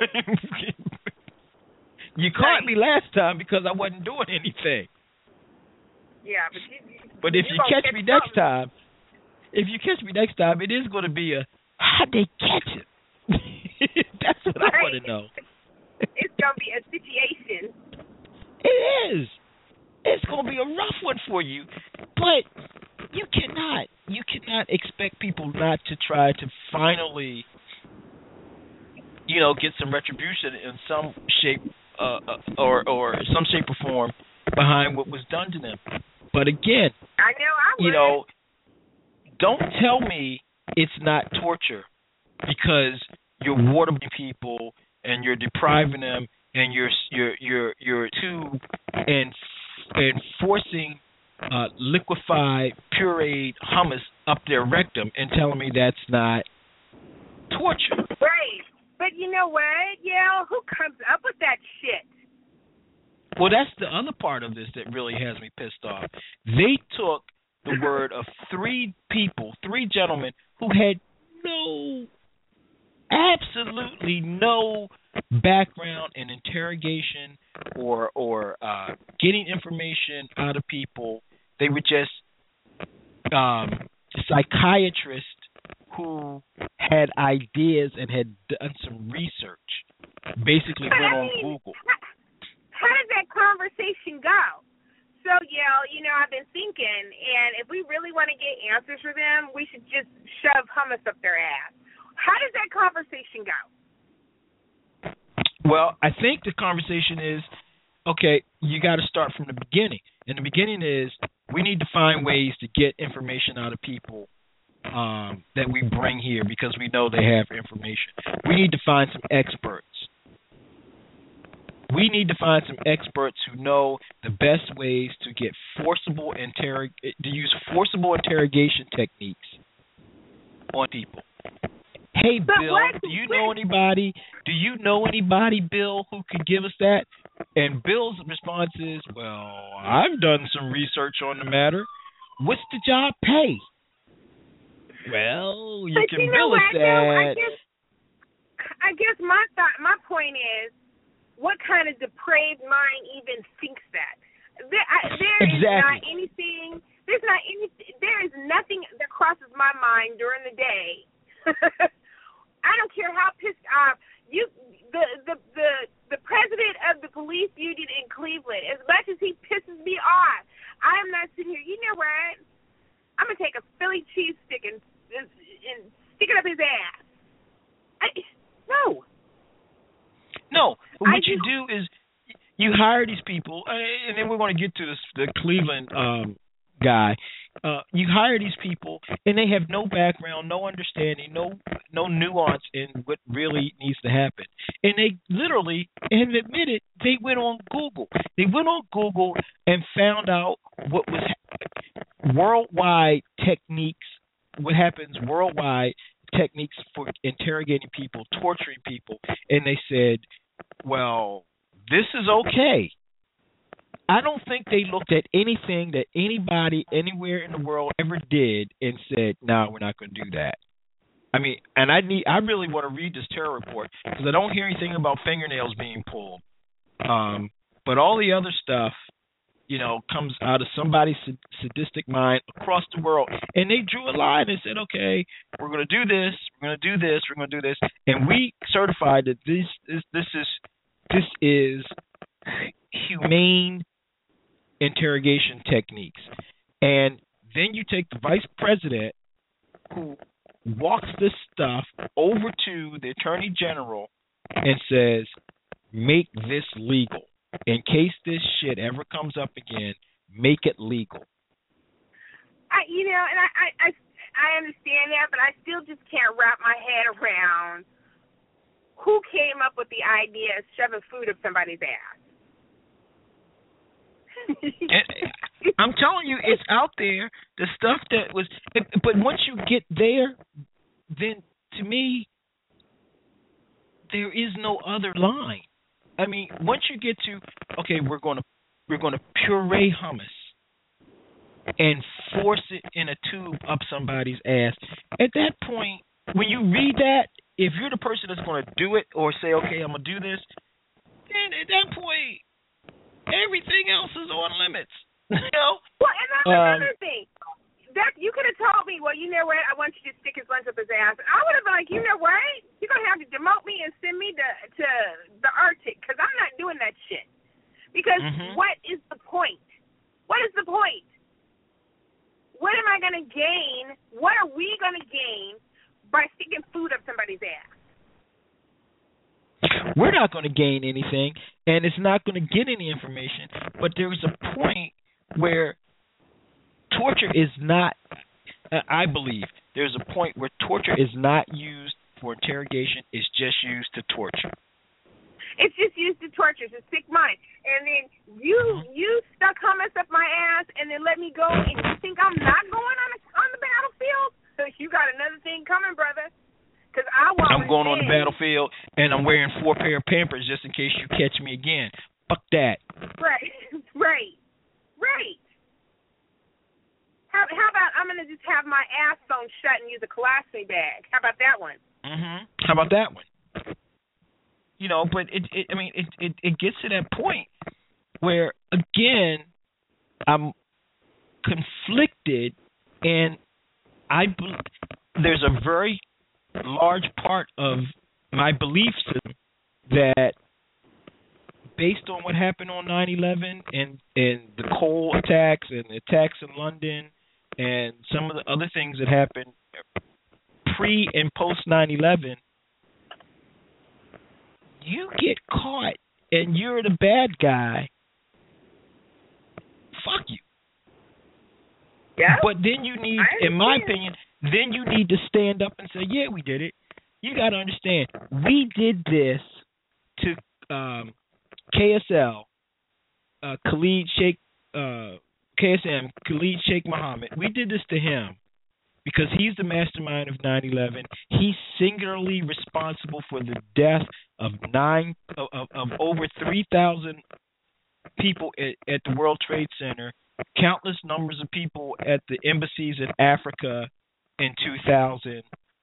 You caught me last time because I wasn't doing anything. Yeah, but if you catch me next time, it is going to be a, how'd they catch him? That's what I want to know. It's going to be a situation. It is. It's going to be a rough one for you, but you cannot expect people not to try to finally, get some retribution in some shape or some shape or form behind what was done to them. But again, I know don't tell me it's not torture because you're watering people and you're depriving them and you're forcing liquefied pureed hummus up their rectum and telling me that's not torture. Right. But you know what? Yeah, who comes up with that shit? Well, that's the other part of this that really has me pissed off. They took the word of 3 gentlemen who had absolutely no background in interrogation or getting information out of people. They were just psychiatrists who had ideas and had done some research. Basically went on Google. How does that conversation go? So, I've been thinking, and if we really want to get answers for them, we should just shove hummus up their ass. How does that conversation go? Well, I think the conversation is, okay, you got to start from the beginning. And the beginning is we need to find ways to get information out of people that we bring here because we know they have information. We need to find some experts. We need to find some experts who know the best ways to get use forcible interrogation techniques on people. Hey, Bill, do you know anybody? Bill, who could give us that? And Bill's response is, well, I've done some research on the matter. What's the job pay? Well, you can bill us that. I guess my point is, what kind of depraved mind even thinks that? There is nothing that crosses my mind during the day. I don't care how pissed off the president of the police union in Cleveland, as much as he pisses me off, I am not sitting here. You know what? I'm gonna take a Philly cheese stick and stick it up his ass. No. What you do is you hire these people, and then we're going to get to the Cleveland guy. You hire these people, and they have no background, no understanding, no nuance in what really needs to happen. And they literally, and admitted, they went on Google. They went on Google and found out what was worldwide techniques, what happens worldwide techniques for interrogating people, torturing people, and they said, well, this is okay. I don't think they looked at anything that anybody anywhere in the world ever did and said, no, we're not going to do that. I mean, and I really want to read this terror report because I don't hear anything about fingernails being pulled. But all the other stuff, comes out of somebody's sadistic mind across the world. And they drew a line and said, okay, we're going to do this, we're going to do this, we're going to do this. And we certified that this is humane interrogation techniques. And then you take the vice president who walks this stuff over to the attorney general and says, make this legal. In case this shit ever comes up again, make it legal. I understand that, but I still just can't wrap my head around who came up with the idea of shoving food up somebody's ass. I'm telling you, it's out there. The stuff that was, but once you get there, then to me, there is no other line. I mean, once you get to, okay, we're going to puree hummus and force it in a tube up somebody's ass. At that point, when you read that, if you're the person that's going to do it or say, okay, I'm going to do this, then at that point, everything else is on limits. Well, and that's another thing. That you could have told me, well, you know what, I want you to stick his lunch up his ass. And I would have been like, you know what, you're going to have to demote me and send me to the Arctic because I'm not doing that shit. Because what is the point? What is the point? What am I going to gain? What are we going to gain by sticking food up somebody's ass? We're not going to gain anything, and it's not going to get any information. But there's a point where torture is not, I believe, there's a point where torture is not used for interrogation. It's just used to torture. It's just used to torture. It's a sick mind. And then you stuck hummus up my ass and then let me go, and you think I'm not going on the battlefield? So you got another thing coming, brother. Because I'm going on the battlefield, and I'm wearing 4 pair of Pampers just in case you catch me again. Fuck that. Right. How about I'm going to just have my ass sewn shut and use a colostomy bag? How about that one? How about that one? But it gets to that point where, again, I'm conflicted, and there's a very large part of my belief system that, based on what happened on 9/11 and the Cole attacks and the attacks in London and some of the other things that happened pre and post 9/11, you get caught and you're the bad guy, fuck you. Yeah. But then you need, in my opinion, then you need to stand up and say, yeah, we did it. You got to understand, we did this to KSL, Khalid Sheikh Mohammed. We did this to him because he's the mastermind of 9/11. He's singularly responsible for the death of over 3,000 people at the World Trade Center, countless numbers of people at the embassies in Africa in 2000.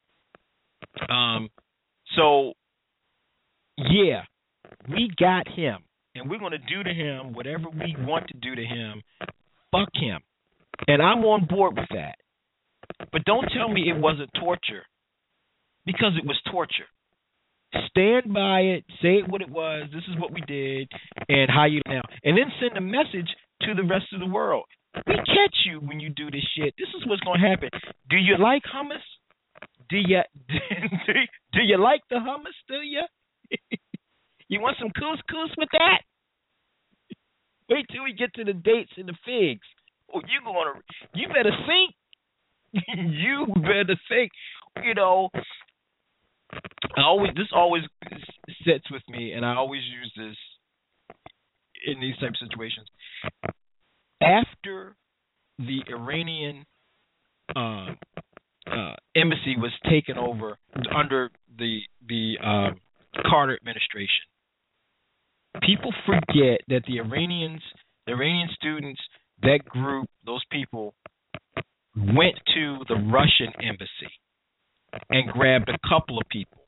So, yeah, we got him, and we're going to do to him whatever we want to do to him. Fuck him. And I'm on board with that. But don't tell me it wasn't torture, because it was torture. Stand by it, say it what it was, this is what we did, and how you now. And then send a message to the rest of the world. We catch you when you do this shit. This is what's going to happen. Do you like hummus? Do you like the hummus? Do you? You want some couscous with that? Wait till we get to the dates and the figs. Oh, you better think. You better think. This always sits with me, and I always use this in these type of situations. After the Iranian embassy was taken over under the Carter administration. People forget that the Iranian students, that group, those people went to the Russian embassy and grabbed a couple of people.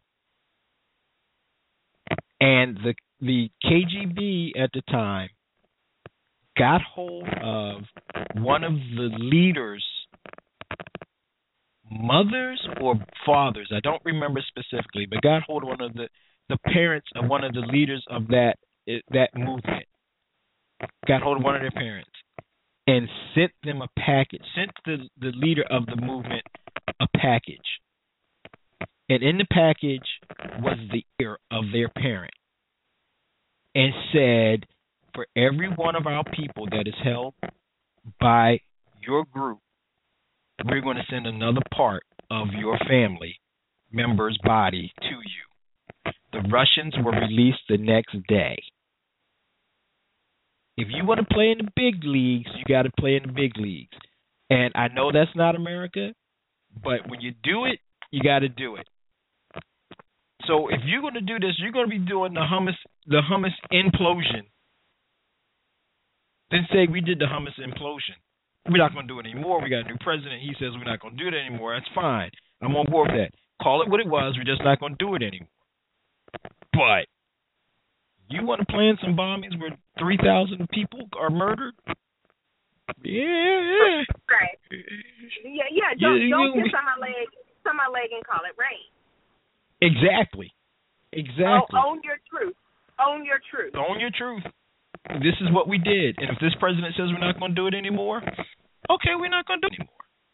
And the KGB at the time got hold of one of the leaders' mothers or fathers, I don't remember specifically, but got hold of one of the parents of one of the leaders of that movement. Got hold of one of their parents and sent them a package, sent the leader of the movement a package. And in the package was the ear of their parent, and said, for every one of our people that is held by your group, we're going to send another part of your family member's body to you. The Russians were released the next day. If you want to play in the big leagues, you got to play in the big leagues. And I know that's not America, but when you do it, you got to do it. So if you're going to do this, you're going to be doing the hummus implosion. Then say we did the hummus implosion. We're not going to do it anymore. We got a new president. He says we're not going to do it anymore. That's fine. I'm on board with that. Call it what it was. We're just not going to do it anymore. But you want to plan some bombings where 3,000 people are murdered? Yeah. Right. Yeah. Don't piss on my leg and call it rain. Exactly. Own your truth. Own your truth. Own your truth. This is what we did. And if this president says we're not going to do it anymore, okay, we're not going to do it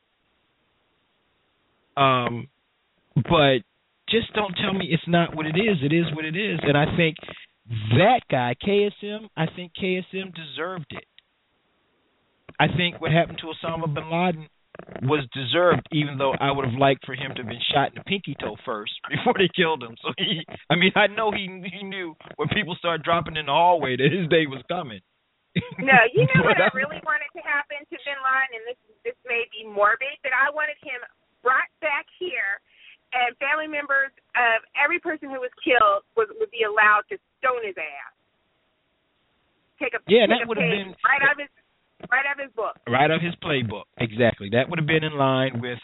anymore. But just don't tell me it's not what it is. It is what it is. And I think that guy, KSM, deserved it. I think what happened to Osama bin Laden was deserved, even though I would have liked for him to have been shot in the pinky toe first before they killed him. So I know he knew when people started dropping in the hallway that his day was coming. No, you know what I really wanted to happen to bin Laden, and this may be morbid, but I wanted him brought back here, and family members of every person who was killed would be allowed to stone his ass. That would have been right out of his book. Right out of his playbook. Exactly. That would have been in line with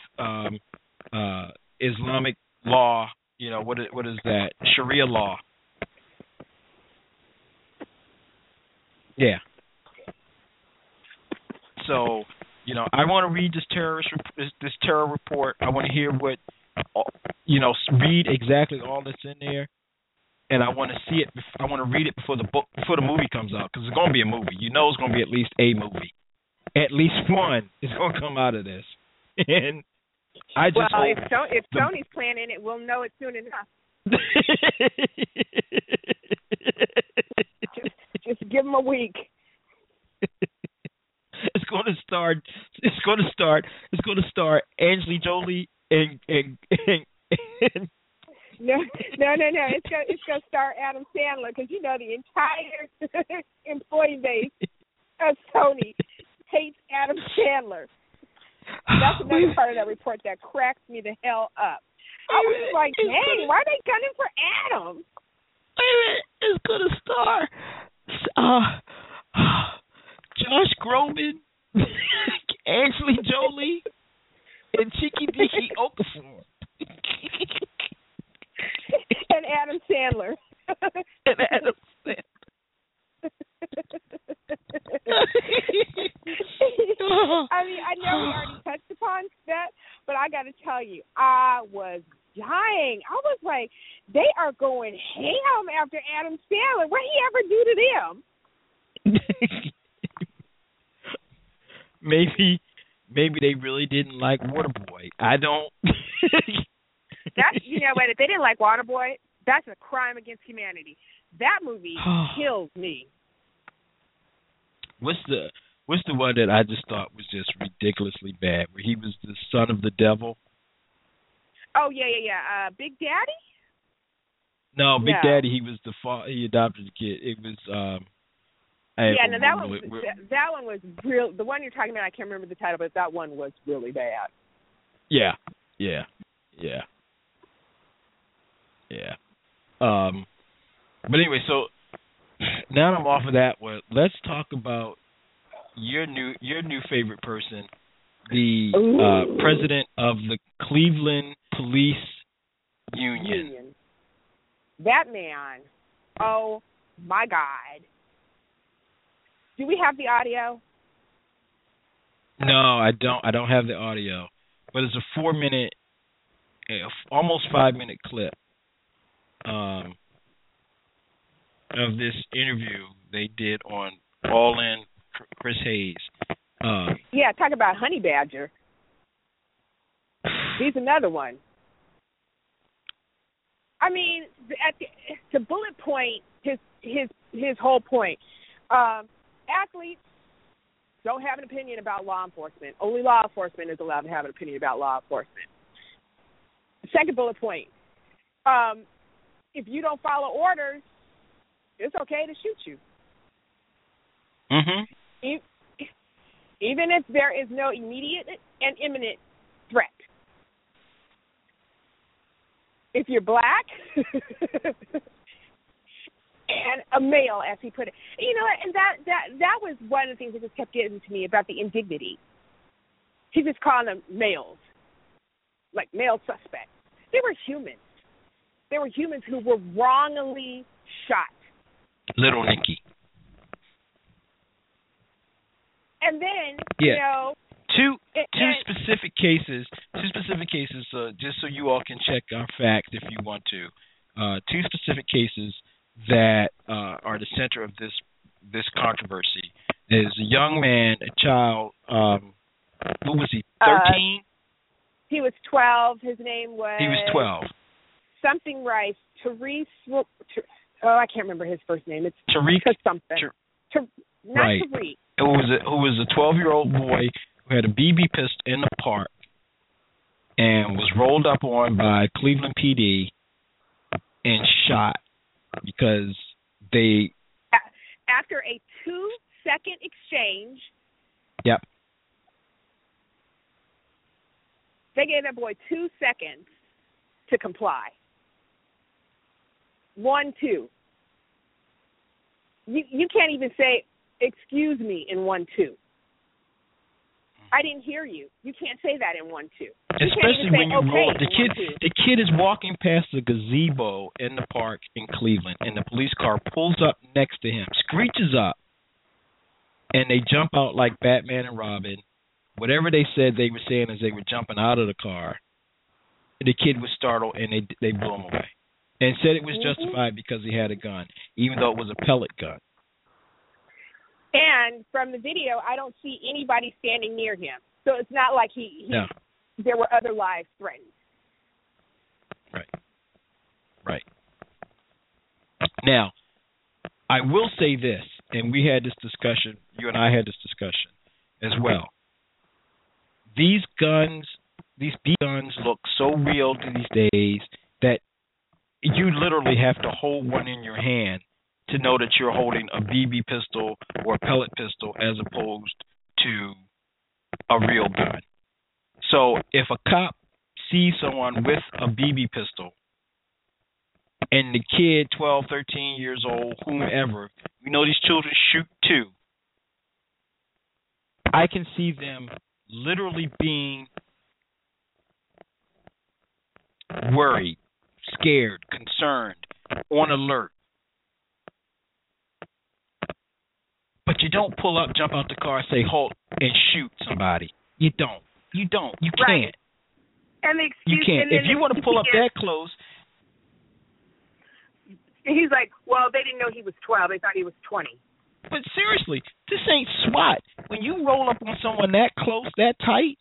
Islamic law. You know, what is that? Sharia law. Yeah. So, I want to read this terror report. I want to hear what, read exactly all that's in there, and I want to see it. I want to read it before the movie comes out, because it's going to be a movie. It's going to be at least a movie. At least one is going to come out of this, and I just hope if Tony's planning it, we'll know it soon enough. just give him a week. It's going to star Angelina Jolie and No. It's going to star Adam Sandler, because the entire employee base of Sony hates Adam Sandler. That's another part of that report that cracks me the hell up. I was like, dang, why are they gunning for Adam? Wait a minute, it's going to star Josh Groban, Angelina Jolie, and Chiki Okafor. And Adam Sandler. I mean, I know we already touched upon that, but I got to tell you, I was dying. I was like, they are going ham after Adam Sandler. What did he ever do to them? Maybe they really didn't like Waterboy. I don't. That's what? If they didn't like Waterboy, that's a crime against humanity. That movie kills me. What's the one that I just thought was just ridiculously bad, where he was the son of the devil? Oh yeah. Big Daddy? No, Big Daddy. He was he adopted the kid. It was Yeah, no, that one was real. The one you're talking about, I can't remember the title, but that one was really bad. Yeah. But anyway, so now I'm off of that one. Let's talk about your new favorite person, the president of the Cleveland Police Union. That man. Oh my God. Do we have the audio? No, I don't. I don't have the audio, but it's a 4-minute, almost 5-minute clip of this interview they did on All In. Chris Hayes. Yeah, talk about Honey Badger. He's another one. I mean, to bullet point his whole point. Athletes don't have an opinion about law enforcement. Only law enforcement is allowed to have an opinion about law enforcement. Second bullet point. If you don't follow orders, it's okay to shoot you. Mm-hmm. Even if there is no immediate and imminent threat. If you're black and a male, as he put it, and that was one of the things that just kept getting to me about the indignity. He just called them males, like male suspects. They were humans. They were humans who were wrongly shot. Little Nicky. And then, Two specific cases, just so you all can check our facts if you want to. Two specific cases that are the center of this controversy. Is a young man, a child, who was he, 13? He was 12. His name was... He was 12. Something Rice. I can't remember his first name. It's Tariq something. Not right. Tariq. Who was a 12-year-old boy who had a BB pistol in the park and was rolled up on by Cleveland PD and shot because they... After a 2-second exchange... Yep. They gave that boy 2 seconds to comply. 1, 2. You can't even say, excuse me, in 1, 2. I didn't hear you. You can't say that in 1, 2. Especially when you roll. The kid is walking past the gazebo in the park in Cleveland, and the police car pulls up next to him, screeches up, and they jump out like Batman and Robin. Whatever they said they were saying as they were jumping out of the car, the kid was startled, and they blew him away. And said it was justified because he had a gun, even though it was a pellet gun. And from the video, I don't see anybody standing near him. So it's not like No. There were other lives threatened. Right. Now, I will say this, and we had this discussion, you and I had this discussion as well. These guns, these BB guns look so real these days that you literally have to hold one in your hand to know that you're holding a BB pistol or a pellet pistol as opposed to a real gun. So if a cop sees someone with a BB pistol and the kid, 12, 13 years old, whomever, we know these children shoot too. I can see them literally being worried, scared, concerned, on alert. But you don't pull up, jump out the car, say halt, and shoot somebody. You don't. You can't. Right. And the excuse, you can't. If you want to pull up that close. He's like, well, they didn't know he was 12. They thought he was 20. But seriously, this ain't SWAT. When you roll up on someone that close, that tight,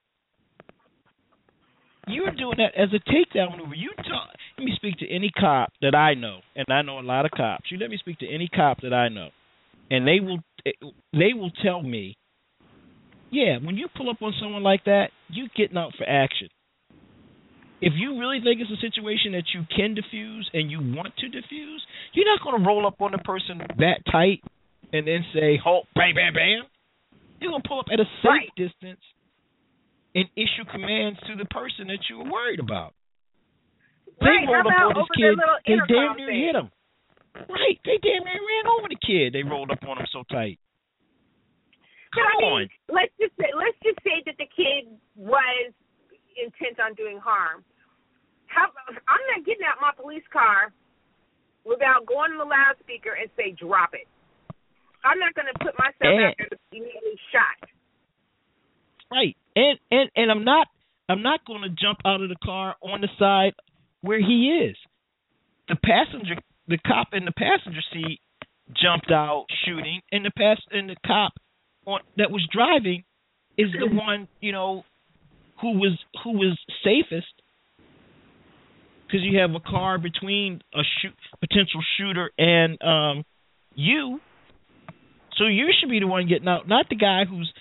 you're doing that as a takedown maneuver. Let me speak to any cop that I know, and I know a lot of cops. You let me speak to any cop that I know, and they will tell me, yeah, when you pull up on someone like that, you getting out for action. If you really think it's a situation that you can defuse and you want to defuse, you're not going to roll up on the person that tight and then say, halt, bam, bam, bam. You're going to pull up at a safe distance and issue commands to the person that you were worried about. They rolled up on this kid. They damn near hit him. Right. They damn near ran over the kid. They rolled up on him so tight. Come on. Let's just say that the kid was intent on doing harm. I'm not getting out my police car without going on the loudspeaker and say, drop it. I'm not going to put myself out there to be immediately shot. Right. And I'm not going to jump out of the car on the side where he is. The cop in the passenger seat jumped out shooting, and the cop that was driving is the one, who was safest, because you have a car between a potential shooter and you. So you should be the one getting out, not the guy whose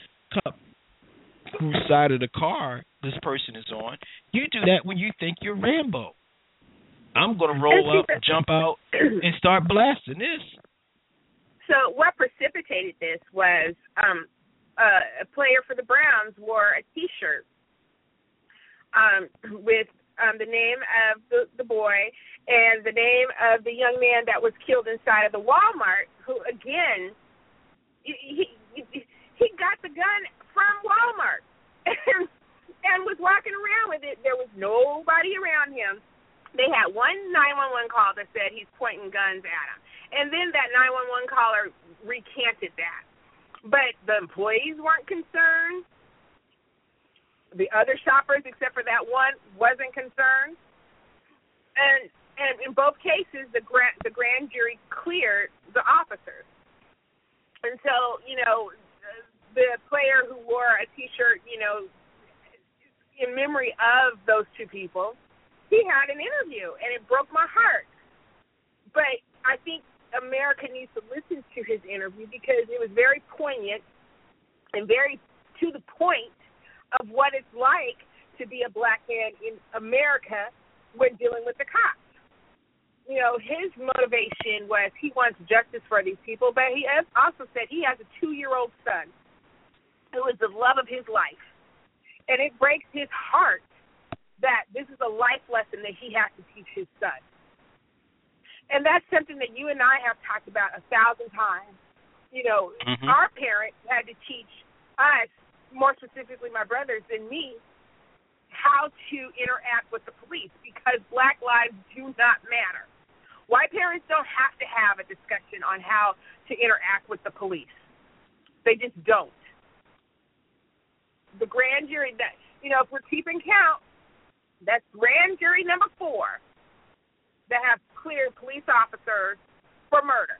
side of the car this person is on. You do that when you think you're Rambo. I'm going to roll up, jump out, and start blasting this. So what precipitated this was a player for the Browns wore a T-shirt with the name of the boy and the name of the young man that was killed inside of the Walmart, who, again, he got the gun from Walmart and was walking around with it. There was nobody around him. They had one 911 call that said he's pointing guns at him. And then that 911 caller recanted that. But the employees weren't concerned. The other shoppers, except for that one, wasn't concerned. And in both cases, the grand jury cleared the officers. And so, the player who wore a T-shirt, in memory of those two people, he had an interview, and it broke my heart. But I think America needs to listen to his interview because it was very poignant and very to the point of what it's like to be a black man in America when dealing with the cops. His motivation was he wants justice for these people, but he also said he has a 2-year-old son who is the love of his life. And it breaks his heart that this is a life lesson that he has to teach his son. And that's something that you and I have talked about 1,000 times. Our parents had to teach us, more specifically my brothers and me, how to interact with the police because black lives do not matter. White parents don't have to have a discussion on how to interact with the police. They just don't. The grand jury, if we're keeping count, that's grand jury number 4 that have cleared police officers for murder.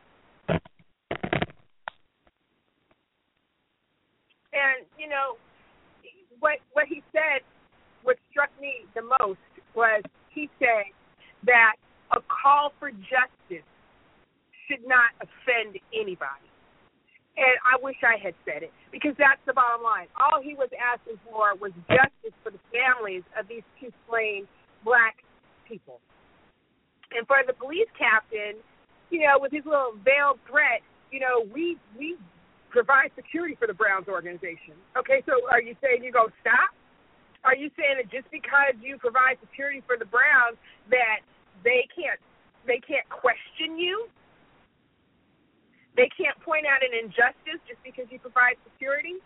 And, what he said, what struck me the most was he said that a call for justice should not offend anybody. And I wish I had said it because that's the bottom line. All he was asking for was justice for the families of these 2 slain black people. And for the police captain, with his little veiled threat, we provide security for the Browns organization. Okay, so are you saying you're going to stop? Are you saying that just because you provide security for the Browns that they can't question you? They can't point out an injustice just because you provide security?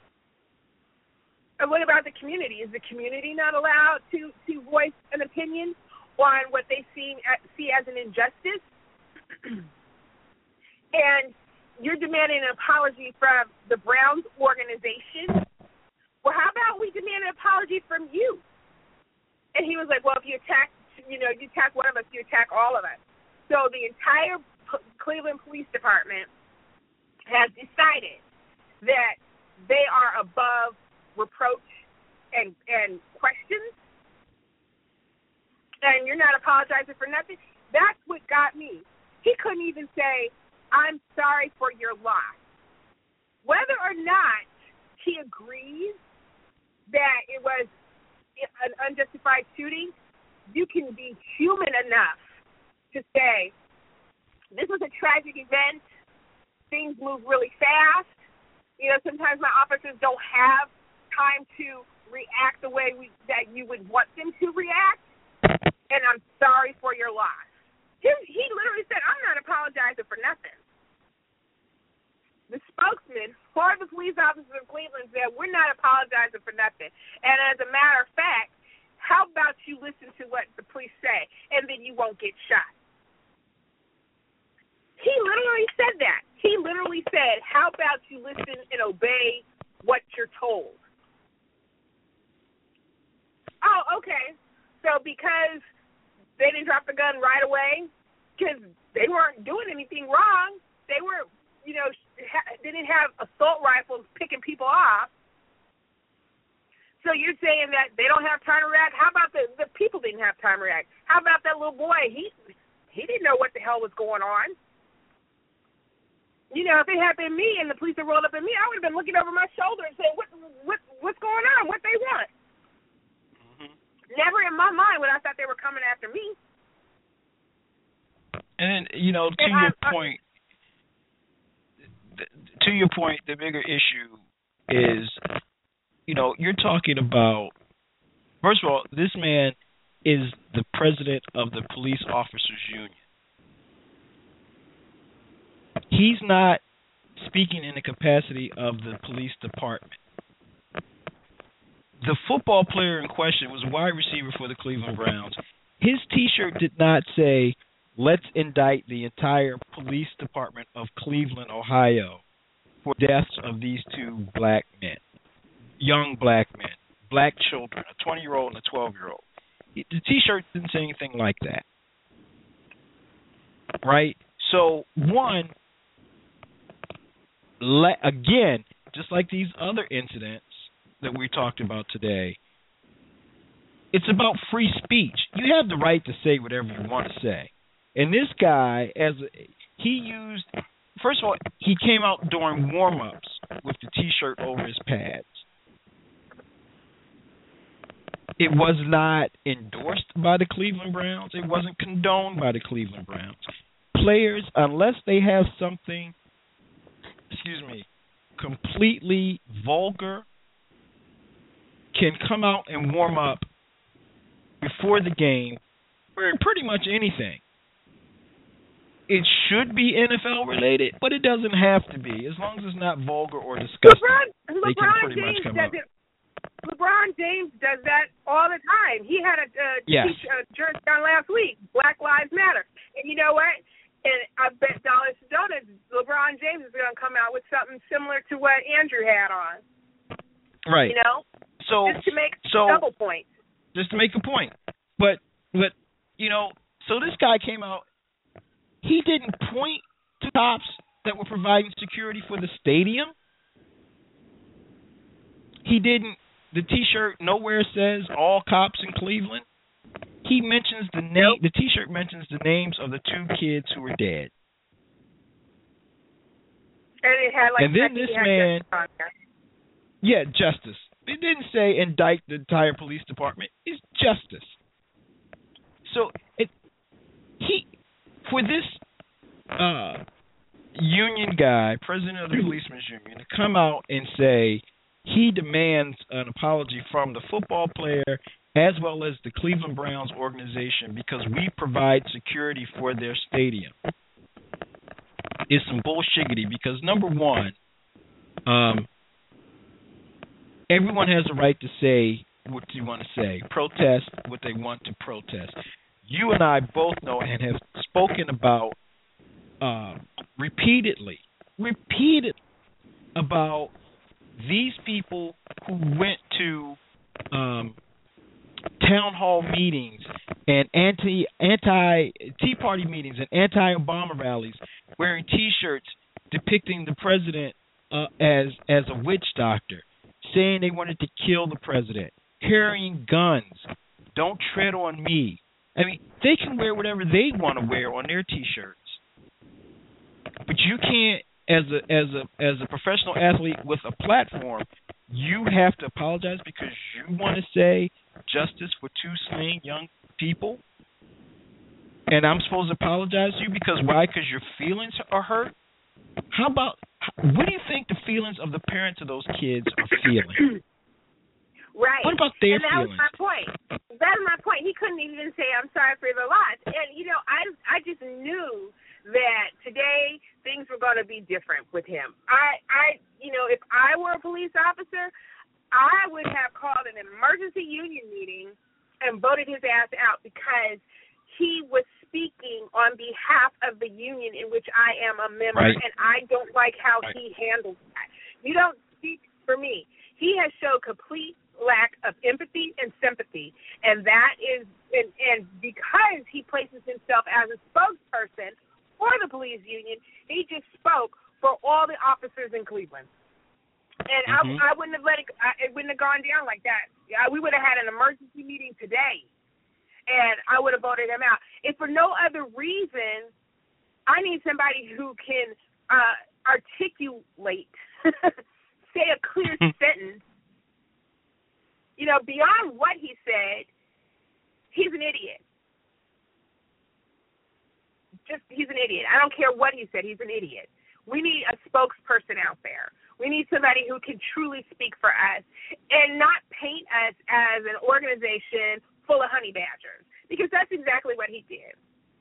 And what about the community? Is the community not allowed to voice an opinion on what they see as an injustice? And you're demanding an apology from the Browns organization? Well, how about we demand an apology from you? And he was like, well, if you attack one of us, you attack all of us. So the entire Cleveland Police Department has decided that they are above reproach and questions, and you're not apologizing for nothing. That's what got me. He couldn't even say, I'm sorry for your loss. Whether or not he agrees that it was an unjustified shooting, you can be human enough to say, this was a tragic event, things move really fast. You know, sometimes my officers don't have time to react the way that you would want them to react, and I'm sorry for your loss. He literally said, I'm not apologizing for nothing. The spokesman for the police officers of Cleveland said, we're not apologizing for nothing. And as a matter of fact, how about you listen to what the police say, and then you won't get shot? He literally said that. He literally said, how about you listen and obey what you're told? Oh, okay. So because they didn't drop the gun right away, because they weren't doing anything wrong, they were, you know, they didn't have assault rifles picking people off. So you're saying that they don't have time to react? How about the people didn't have time to react? How about that little boy? He didn't know what the hell was going on. You know, if it had been me and the police had rolled up at me, I would have been looking over my shoulder and saying, what's going on? What they want? Mm-hmm. Never in my mind would I thought they were coming after me. And then, you know, to your point, the bigger issue is, you know, you're talking about, first of all, this man is the president of the Police Officers Union. He's not speaking in the capacity of the police department. The football player in question was a wide receiver for the Cleveland Browns. His T-shirt did not say, let's indict the entire police department of Cleveland, Ohio, for deaths of these two black men, young black men, black children, a 20-year-old and a 12-year-old. The T-shirt didn't say anything like that. Right? So, one, again, just like these other incidents that we talked about today, it's about free speech. You have the right to say whatever you want to say. And this guy, first of all, he came out during warm-ups with the T-shirt over his pads. It was not endorsed by the Cleveland Browns. It wasn't condoned by the Cleveland Browns. Players, unless they have something, completely vulgar, can come out and warm up before the game for pretty much anything. It should be NFL related, but it doesn't have to be. As long as it's not vulgar or disgusting, they can pretty much come out. LeBron James does that all the time. He had a shirt on last week, Black Lives Matter. And you know what? And I bet dollars to donuts, LeBron James is going to come out with something similar to what Andrew had on. Right. You know? Just to make a double point. Just to make a point. But you know, so this guy came out. He didn't point to cops that were providing security for the stadium. He didn't. The T-shirt nowhere says all cops in Cleveland. He mentions the name. The T-shirt mentions the names of the two kids who were dead. And it had and then this man, justice. It didn't say indict the entire police department. It's justice. So for this union guy, president of the policemen's union, to come out and say he demands an apology from the football player as well as the Cleveland Browns organization because we provide security for their stadium is some bullshiggity because, number one, everyone has a right to say what you want to say, protest what they want to protest. You and I both know and have spoken about repeatedly about these people who went to town hall meetings and anti Tea Party meetings and anti-Obama rallies wearing T-shirts depicting the president as a witch doctor, saying they wanted to kill the president, carrying guns, don't tread on me. I mean, they can wear whatever they want to wear on their T-shirts, but you can't, as a professional athlete with a platform, you have to apologize because you want to say justice for two slain young people, and I'm supposed to apologize to you because why? Because your feelings are hurt. what do you think the feelings of the parents of those kids are feeling? Right. What about their feelings? And that was my point. That was my point. He couldn't even say, I'm sorry for the loss. And, I just knew that today things were going to be different with him. If I were a police officer, I would have called an emergency union meeting and voted his ass out because he was speaking on behalf of the union in which I am a member, right. and I don't like how he handles that. You don't speak for me. He has showed complete lack of empathy and sympathy, and that is, and because he places himself as a spokesperson for the police union, he just spoke for all the officers in Cleveland. And I wouldn't have it wouldn't have gone down like that. We would have had an emergency meeting today, and I would have voted him out. If for no other reason, I need somebody who can articulate, say a clear sentence. Beyond what he said, he's an idiot. He's an idiot. I don't care what he said. He's an idiot. We need a spokesperson out there. We need somebody who can truly speak for us and not paint us as an organization full of honey badgers, because that's exactly what he did.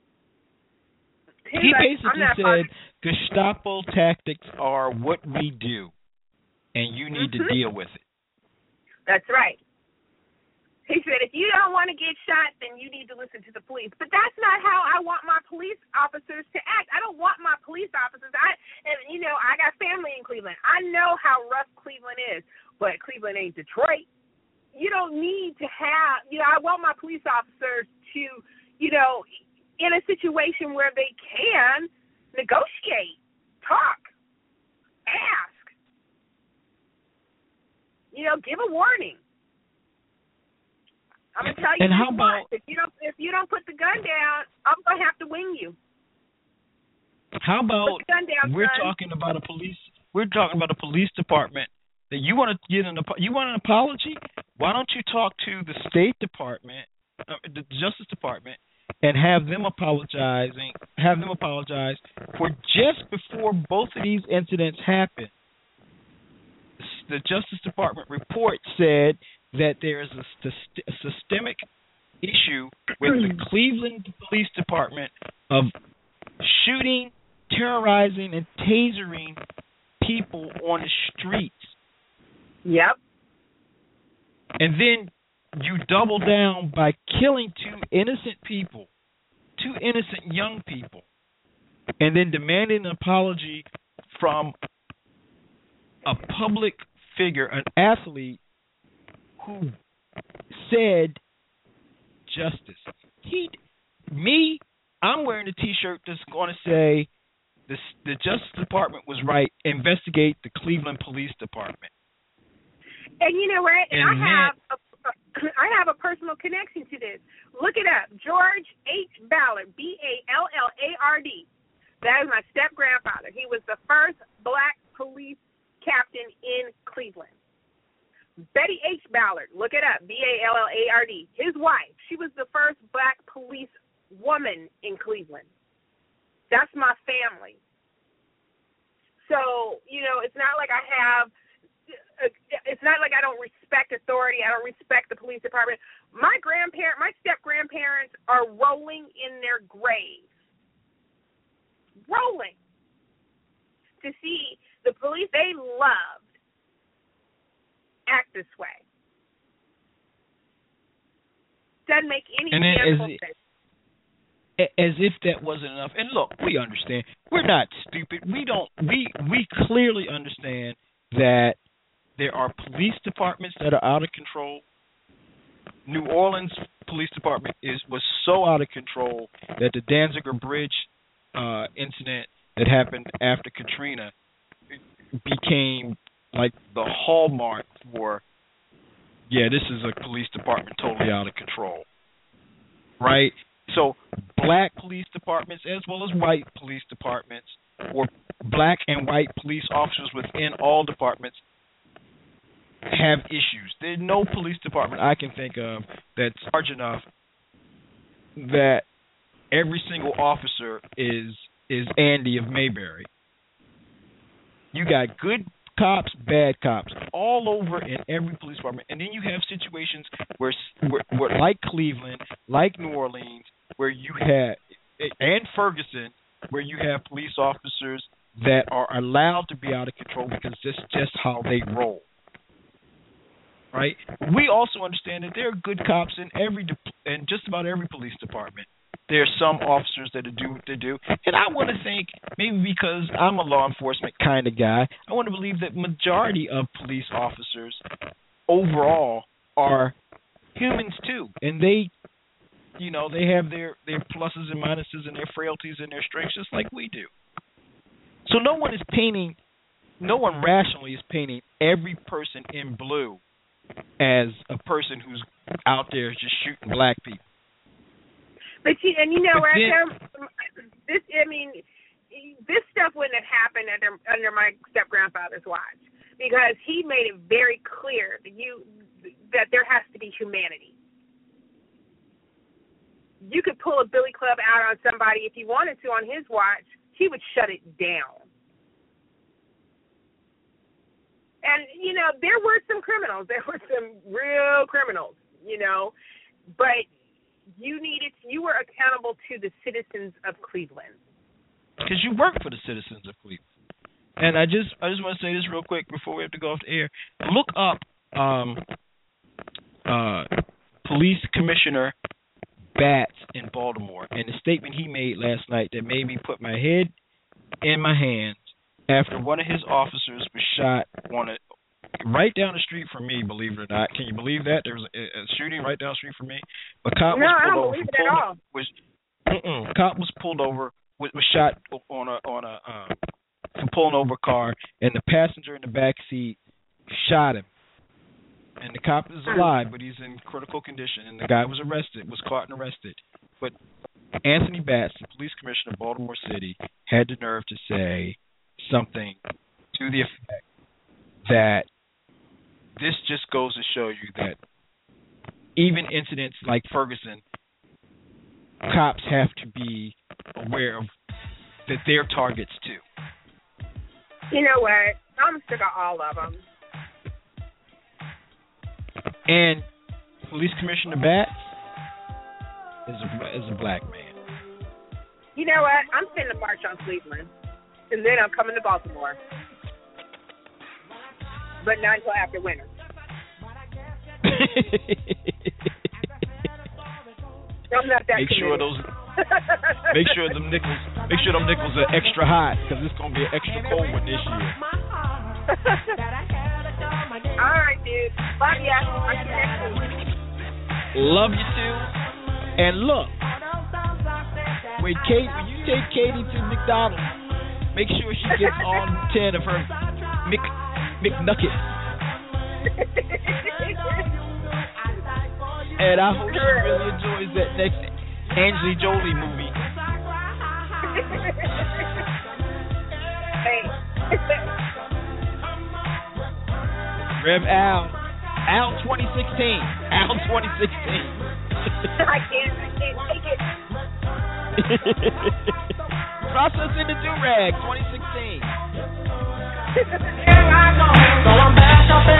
He basically said Gestapo tactics are what we do, and you need to deal with it. That's right. He said, if you don't want to get shot, then you need to listen to the police. But that's not how I want my police officers to act. I don't want my police officers. I got family in Cleveland. I know how rough Cleveland is, but Cleveland ain't Detroit. You don't need to have, I want my police officers to, in a situation where they can negotiate, talk, ask, give a warning. I'm gonna tell you. And how about if you don't put the gun down, I'm gonna have to wing you. How about we're talking about a police department that you want to get you want an apology? Why don't you talk to the State Department, the Justice Department, and have them apologize for just before both of these incidents happened. The Justice Department report said that there is a systemic issue with the Cleveland Police Department of shooting, terrorizing, and tasering people on the streets. Yep. And then you double down by killing two innocent young people, and then demanding an apology from a public figure, an athlete, who said justice. I'm wearing a T-shirt that's going to say the Justice Department was right. Investigate the Cleveland Police Department. And you know what? I have a personal connection to this. Look it up. George H. Ballard, Ballard. That is my step-grandfather. He was the first black police captain in Cleveland. Betty H. Ballard, look it up, Ballard. His wife, she was the first black police woman in Cleveland. That's my family. So, it's not like it's not like I don't respect authority. I don't respect the police department. My step-grandparents are rolling in their graves. Rolling. To see the police they loved act this way. Doesn't make any sense. As if that wasn't enough. And look, we understand. We're not stupid. We clearly understand that there are police departments that are out of control. New Orleans Police Department was so out of control that the Danziger Bridge incident that happened after Katrina became like the hallmark for, this is a police department totally out of control, right? So black police departments as well as white police departments, or black and white police officers within all departments, have issues. There's no police department I can think of that's large enough that every single officer is Andy of Mayberry. You got good cops, bad cops, all over in every police department. And then you have situations where like Cleveland, like New Orleans, where you have, and Ferguson, where you have police officers that are allowed to be out of control because that's just how they roll. Right? We also understand that there are good cops in just about every police department. There are some officers that do what they do. And I want to think, maybe because I'm a law enforcement kind of guy, I want to believe that majority of police officers overall are humans too. And they have their pluses and minuses and their frailties and their strengths just like we do. So no one rationally is painting every person in blue as a person who's out there just shooting black people. But this stuff wouldn't have happened under my step-grandfather's watch because he made it very clear that there has to be humanity. You could pull a billy club out on somebody if you wanted to on his watch. He would shut it down. And, there were some criminals. There were some real criminals, but you were accountable to the citizens of Cleveland. Because you work for the citizens of Cleveland. And I just want to say this real quick before we have to go off the air. Look up Police Commissioner Batts in Baltimore and the statement he made last night that made me put my head in my hands after one of his officers was shot right down the street from me, believe it or not. Can you believe that? There was a shooting right down the street from me. A cop was pulled over. Cop was pulled over, was shot from pulling over a car, and the passenger in the back seat shot him. And the cop is alive, but he's in critical condition. And the guy was caught and arrested. But Anthony Batts, the police commissioner of Baltimore City, had the nerve to say something to the effect that this just goes to show you that even incidents like Ferguson, cops have to be aware of that they're targets too. You know what? I'm sick of all of them. And Police Commissioner Batts is a black man. You know what? I'm sending a march on Cleveland, and then I'm coming to Baltimore. But not until after winter. Make sure them nickels are extra hot because it's gonna be an extra cold one this year. All right, dude. Love ya. I'll see you next week. Love you too. And look, when you take Katie to McDonald's, make sure she gets all 10 of her McNuggets. And I hope she really enjoys that next Angelina Jolie movie. Hey. Rev Al 2016. Al 2016. I can't take it. Process in the Do-Rag 2016. So I'm back up